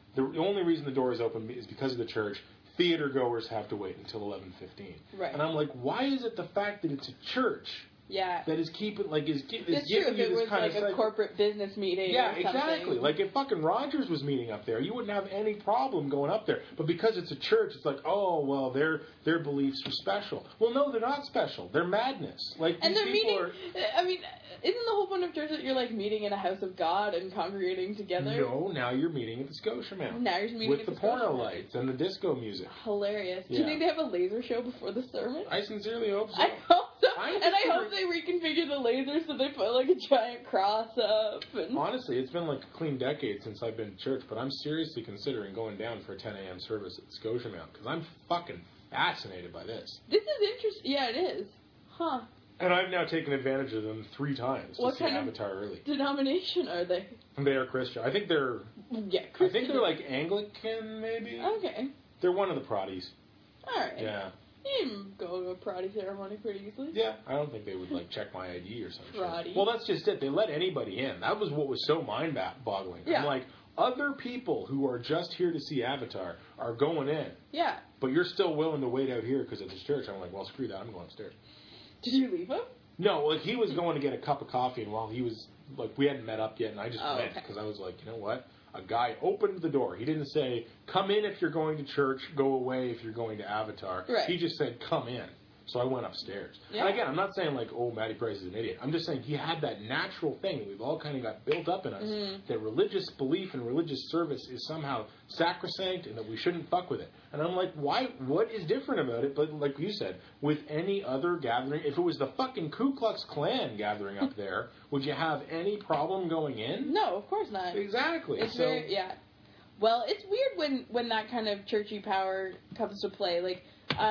The, the only reason the door is open is because of the church. Theater goers have to wait until eleven fifteen. Right. And I'm like, why is it the fact that it's a church yeah. that is keeping, like, is, is it's giving true. you If it this was kind like of... a like, corporate business meeting yeah, or something. exactly. Like, if fucking Rogers was meeting up there, you wouldn't have any problem going up there. But because it's a church, it's like, oh, well, their their beliefs are special. Well, no, they're not special. They're madness. Like, And these they're people meeting... are... I mean, isn't the whole point of church that you're, like, meeting in a house of God and congregating together? No, now you're meeting at the Scotia Mountain. Now you're meeting with at the, the porno Scotia lights and the disco music. Hilarious. Do Yeah. you think they have a laser show before the sermon? I sincerely hope so. I hope so. I and I hope consider- they reconfigure the laser so they put, like, a giant cross up. And... Honestly, it's been like a clean decade since I've been to church, but I'm seriously considering going down for a ten a.m. service at the Scotia Mountain because I'm fucking fascinated by this. This is interesting. Yeah, it is. Huh. And I've now taken advantage of them three times to What see kind of Avatar early. denomination are they? They are Christian. I think they're. Yeah, I Christian. think they're like Anglican, maybe. Okay. They're one of the Proddies. All right. Yeah. You can go to a Prodi ceremony pretty easily. Yeah. I don't think they would like check my I D or something. Proddy. Well, that's just it. They let anybody in. That was what was so mind-boggling. Yeah. I'm like, other people who are just here to see Avatar are going in, Yeah. but you're still willing to wait out here because it's church. I'm like, well, screw that. I'm going upstairs. Did you leave him? No, like he was going to get a cup of coffee, and while he was like, we hadn't met up yet, and I just Oh, went okay. because I was like, you know what? A guy opened the door. He didn't say, "Come in if you're going to church. Go away if you're going to Avatar." Right. He just said, "Come in." So I went upstairs. Yeah. And again, I'm not saying like, oh, Matty Price is an idiot. I'm just saying he had that natural thing that we've all kind of got built up in us, Mhm. that religious belief and religious service is somehow sacrosanct and that we shouldn't fuck with it. And I'm like, why? What is different about it? But like you said, with any other gathering, if it was the fucking Ku Klux Klan gathering up there, would you have any problem going in? No, of course not. Exactly. It's so, very, yeah. Well, it's weird when, when that kind of churchy power comes to play. Like,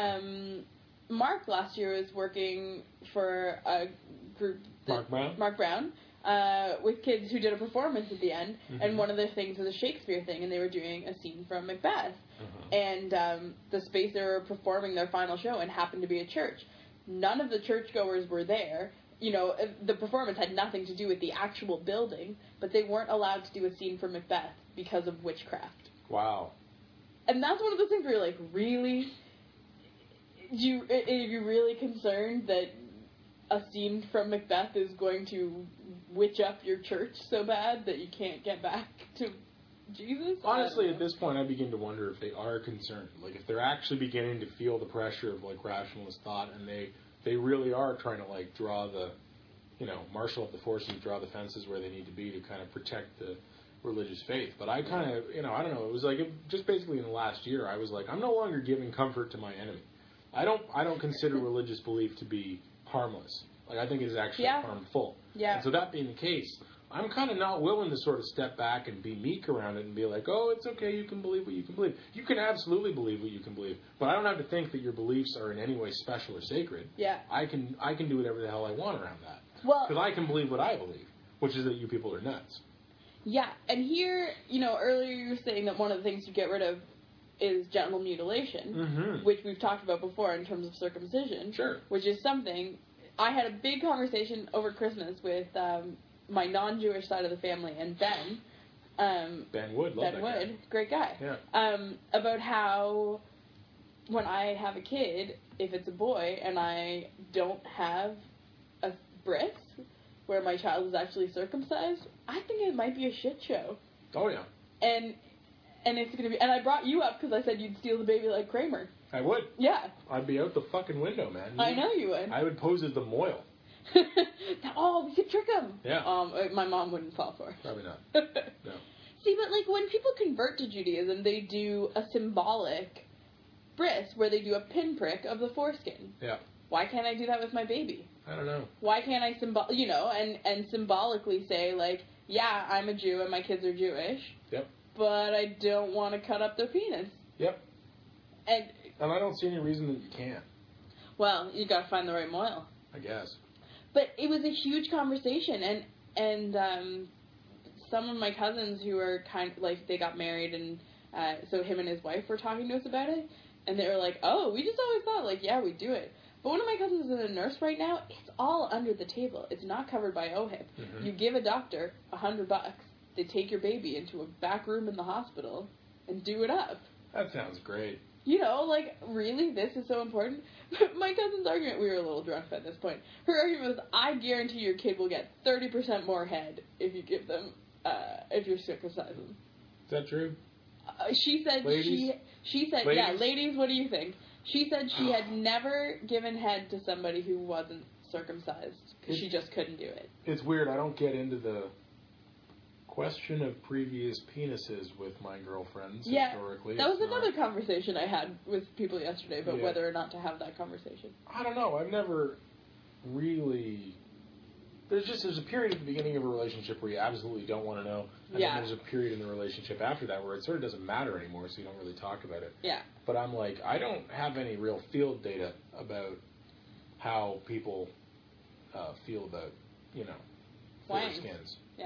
um, Mark last year was working for a group. that- Mark Brown? Mark Brown. Uh, with kids who did a performance at the end, Mhm. and one of the things was a Shakespeare thing, and they were doing a scene from Macbeth. Uh-huh. And um, the space they were performing their final show in happened to be a church. None of the churchgoers were there. You know, uh, the performance had nothing to do with the actual building, but they weren't allowed to do a scene from Macbeth because of witchcraft. Wow. And that's one of those things where you're like, really? You, are you really concerned that a scene from Macbeth is going to witch up your church so bad that you can't get back to Jesus? Honestly, at this point, I begin to wonder if they are concerned. Like, if they're actually beginning to feel the pressure of, like, rationalist thought, and they, they really are trying to, like, draw the, you know, marshal up the forces, draw the fences where they need to be to kind of protect the religious faith. But I kind of, you know, I don't know, it was like, it, just basically in the last year, I was like, I'm no longer giving comfort to my enemy. I don't, I don't consider religious belief to be harmless. Like, I think it is actually Yeah. harmful. Yeah. And so that being the case, I'm kind of not willing to sort of step back and be meek around it and be like, oh, it's okay, you can believe what you can believe. You can absolutely believe what you can believe, but I don't have to think that your beliefs are in any way special or sacred. Yeah. I can I can do whatever the hell I want around that. Well, Because I can believe what I believe, which is that you people are nuts. yeah, and here, you know, earlier you were saying that one of the things you get rid of is genital mutilation, Mm-hmm. which we've talked about before in terms of circumcision. Sure. Which is something, I had a big conversation over Christmas with um, my non-Jewish side of the family and Ben. Um, Ben Wood, love Ben that Wood, guy. great guy. Yeah. Um, about how when I have a kid, if it's a boy and I don't have a bris where my child is actually circumcised, I think it might be a shit show. Oh, yeah. And and it's gonna be. And I brought you up because I said you'd steal the baby like Kramer. I would. Yeah, I'd be out the fucking window, man. I know you would. I would pose as the Moyle. Oh, we could trick him. Yeah. Um, uh, my mom wouldn't fall for it. Probably not. No. See, but like when people convert to Judaism, they do a symbolic bris where they do a pinprick of the foreskin. Yeah. Why can't I do that with my baby? I don't know. Why can't I symbol, you know, and and symbolically say like, yeah, I'm a Jew and my kids are Jewish. Yep. But I don't want to cut up their penis. Yep. And And I don't see any reason that you can't, well, you got to find the right moil. I guess. But it was a huge conversation, and and um, some of my cousins who are kind of, like, they got married, and uh, so him and his wife were talking to us about it, and they were like, oh, we just always thought, like, yeah, we do it. But one of my cousins is a nurse right now. It's all under the table. It's not covered by O H I P. Mm-hmm. You give a doctor a hundred bucks, they take your baby into a back room in the hospital, and do it up. That sounds great. You know, like, really? This is so important? My cousin's argument, we were a little drunk at this point. Her argument was, I guarantee your kid will get thirty percent more head if you give them, uh, if you circumcise them. Is that true? Uh, she said ladies? she, she said, ladies? yeah, ladies, what do you think? She said she had never given head to somebody who wasn't circumcised because she just couldn't do it. It's weird. I don't get into the question of previous penises with my girlfriends yeah, historically. That was It's another not, conversation I had with people yesterday about yeah. whether or not to have that conversation. I don't know. I've never really... There's just there's a period at the beginning of a relationship where you absolutely don't want to know, and yeah. then there's a period in the relationship after that where it sort of doesn't matter anymore, so you don't really talk about it. Yeah. But I'm like, I don't have any real field data about how people uh, feel about, you know, Wangs. skins. Yeah.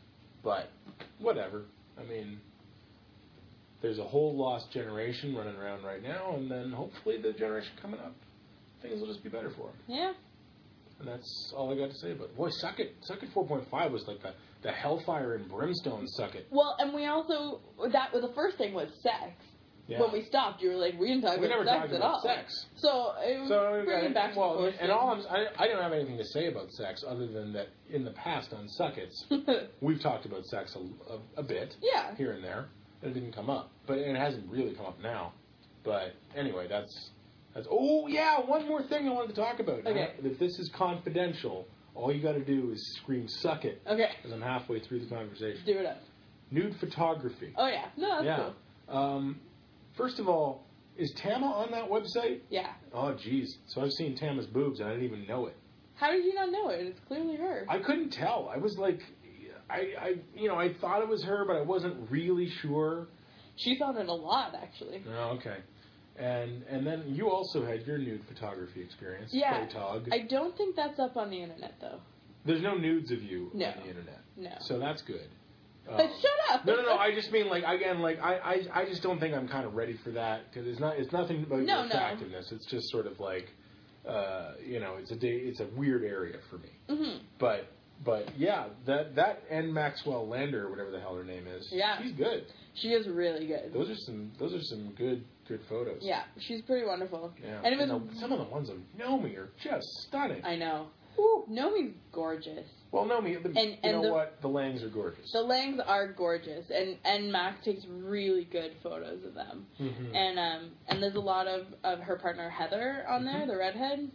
But whatever. I mean, there's a whole lost generation running around right now, and then hopefully the generation coming up, things will just be better for them. Yeah. And that's all I got to say about it. Boy, Suck It, Suck It four point five was like the, the hellfire and brimstone Suck It. Well, and we also, that the first thing was sex. Yeah. When we stopped, you were like, we didn't talk we about never sex talked at about all. sex. So it was So, bringing uh, back to well, the and all I'm, I, I don't have anything to say about sex other than that in the past on Suck It's, we've talked about sex a, a, a bit. Yeah. Here and there. And it didn't come up. But and it hasn't really come up now. But anyway, that's... That's, oh, yeah, one more thing I wanted to talk about. Okay. Now, if this is confidential, all you got to do is scream, suck it. Okay. Because I'm halfway through the conversation. Do it up. Nude photography. Oh, yeah. No, that's yeah. cool. Um, first of all, is Tama on that website? Yeah. Oh, geez. So I've seen Tama's boobs, and I didn't even know it. How did you not know it? It's clearly her. I couldn't tell. I was like, I, I, you know, I thought it was her, but I wasn't really sure. She's on it a lot, actually. Oh, okay. And and then you also had your nude photography experience. Yeah. Photog. I don't think that's up on the internet, though. There's no nudes of you No. on the internet. No. So that's good. Um, But shut up! No, no, no. I just mean, like, again, like, I, I, I just don't think I'm kind of ready for that because it's not. It's nothing about No, your no. attractiveness. It's just sort of like, uh, you know, it's a day. It's a weird area for me. Mm-hmm. But but yeah, that that and Maxwell Lander, whatever the hell her name is. Yeah. She's good. She is really good. Those are some. Those are some good good photos. Yeah, she's pretty wonderful. Yeah. And it was the, some of the ones of Nomi are just stunning. I know. Woo. Nomi's gorgeous. Well, Nomi, the, And- you and know the- what? The Langs are gorgeous. The Langs are gorgeous, and, and Max takes really good photos of them. Mm-hmm. And um and there's a lot of, of her partner Heather on there, Mhm. the redhead,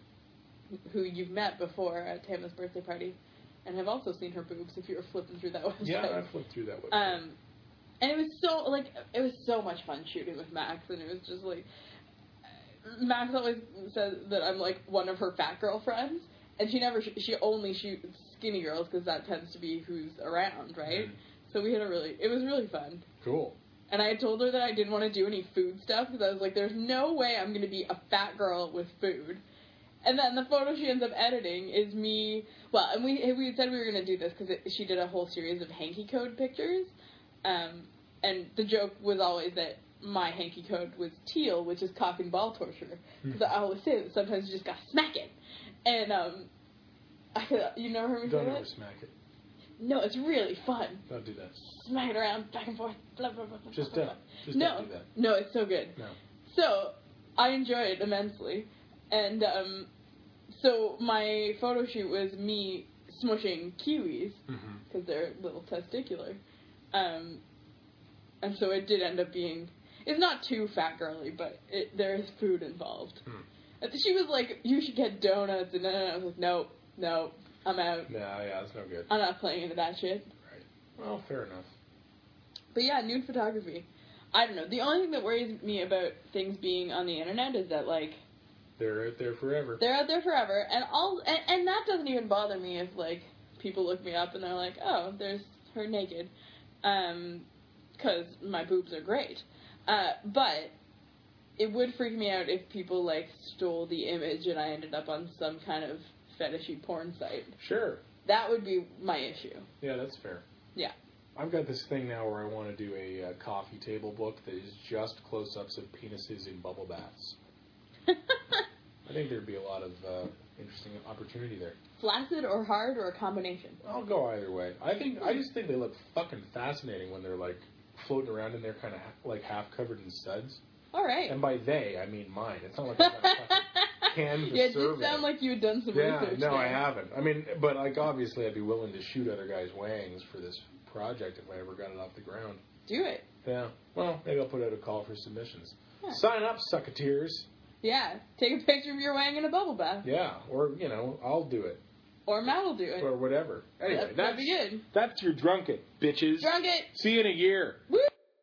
who you've met before at Tama's birthday party, and have also seen her boobs if you were flipping through that website. Yeah, I flipped through that website. Um, and it was so like it was so much fun shooting with Max, and it was just like Max always says that I'm like one of her fat girl friends, and she never sh- she only shoots skinny girls because that tends to be who's around, right? Mhm. So we had a really it was really fun. Cool. And I had told her that I didn't want to do any food stuff because I was like, there's no way I'm going to be a fat girl with food. And then the photo she ends up editing is me. Well, and we we had said we were going to do this because she did a whole series of hanky code pictures. Um, and the joke was always that my hanky code was teal, which is cock and ball torture. Because I always say that sometimes you just got to smack it. And um, I, you never heard me Don't say ever that? smack it. No, it's really fun. Don't do that. Smack it around, back and forth, blah, blah, blah, blah. Just blah, don't. blah. Just no, don't do that. No, it's so good. No. So, I enjoy it immensely. And, um, so my photo shoot was me smushing kiwis, because Mm-hmm. they're a little testicular. Um, and so it did end up being, it's not too fat girly, but it, there is food involved. Hmm. And she was like, you should get donuts, and then I was like, nope, nope, I'm out. No, yeah, that's no good. I'm not playing into that shit. Right. Well, fair enough. But yeah, nude photography. I don't know. The only thing that worries me about things being on the internet is that, like, They're out there forever. they're out there forever, and all, and, and that doesn't even bother me if, like, people look me up and they're like, oh, there's her naked, um, because my boobs are great. Uh, but it would freak me out if people, like, stole the image and I ended up on some kind of fetishy porn site. Sure. That would be my issue. Yeah, that's fair. Yeah. I've got this thing now where I want to do a uh, coffee table book that is just close-ups of penises in bubble baths. I think there'd be a lot of uh, interesting opportunity there. Flaccid or hard or a combination? I'll go either way. I think I just think they look fucking fascinating when they're like floating around in there, kind of like half covered in suds. All right. And by they, I mean mine. It's not like I've got a fucking canvas Yeah, it did survey. sound like you had done some Yeah, research no, there. I haven't. I mean, but like obviously, I'd be willing to shoot other guys' wangs for this project if I ever got it off the ground. Do it. Yeah. Well, maybe I'll put out a call for submissions. Yeah. Sign up, sucketeers. Yeah. Take a picture of your wang in a bubble bath. Yeah, or you know, I'll do it. Or Matt will do it. Or whatever. Anyway, That- that'd that's be good. that's your drunk it, bitches. Drunk it. See you in a year. Woo!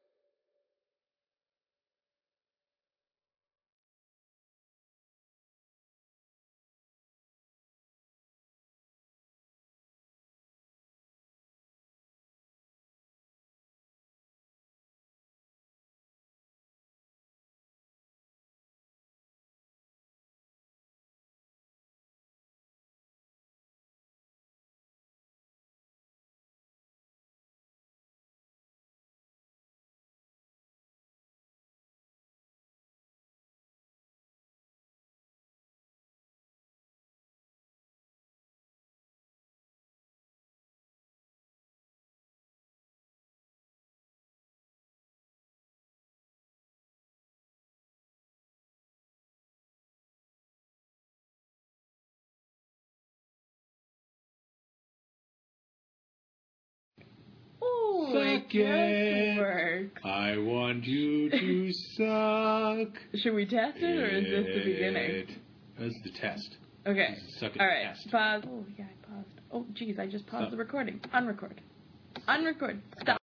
Oh, Suck it it. just works. I want you to suck. Should we test it, or is this the beginning? That's the test. Okay. Suck it All right. test. Pause. Oh, yeah, I paused. Oh, geez, I just paused Stop. the recording. Unrecord. Unrecord. Stop.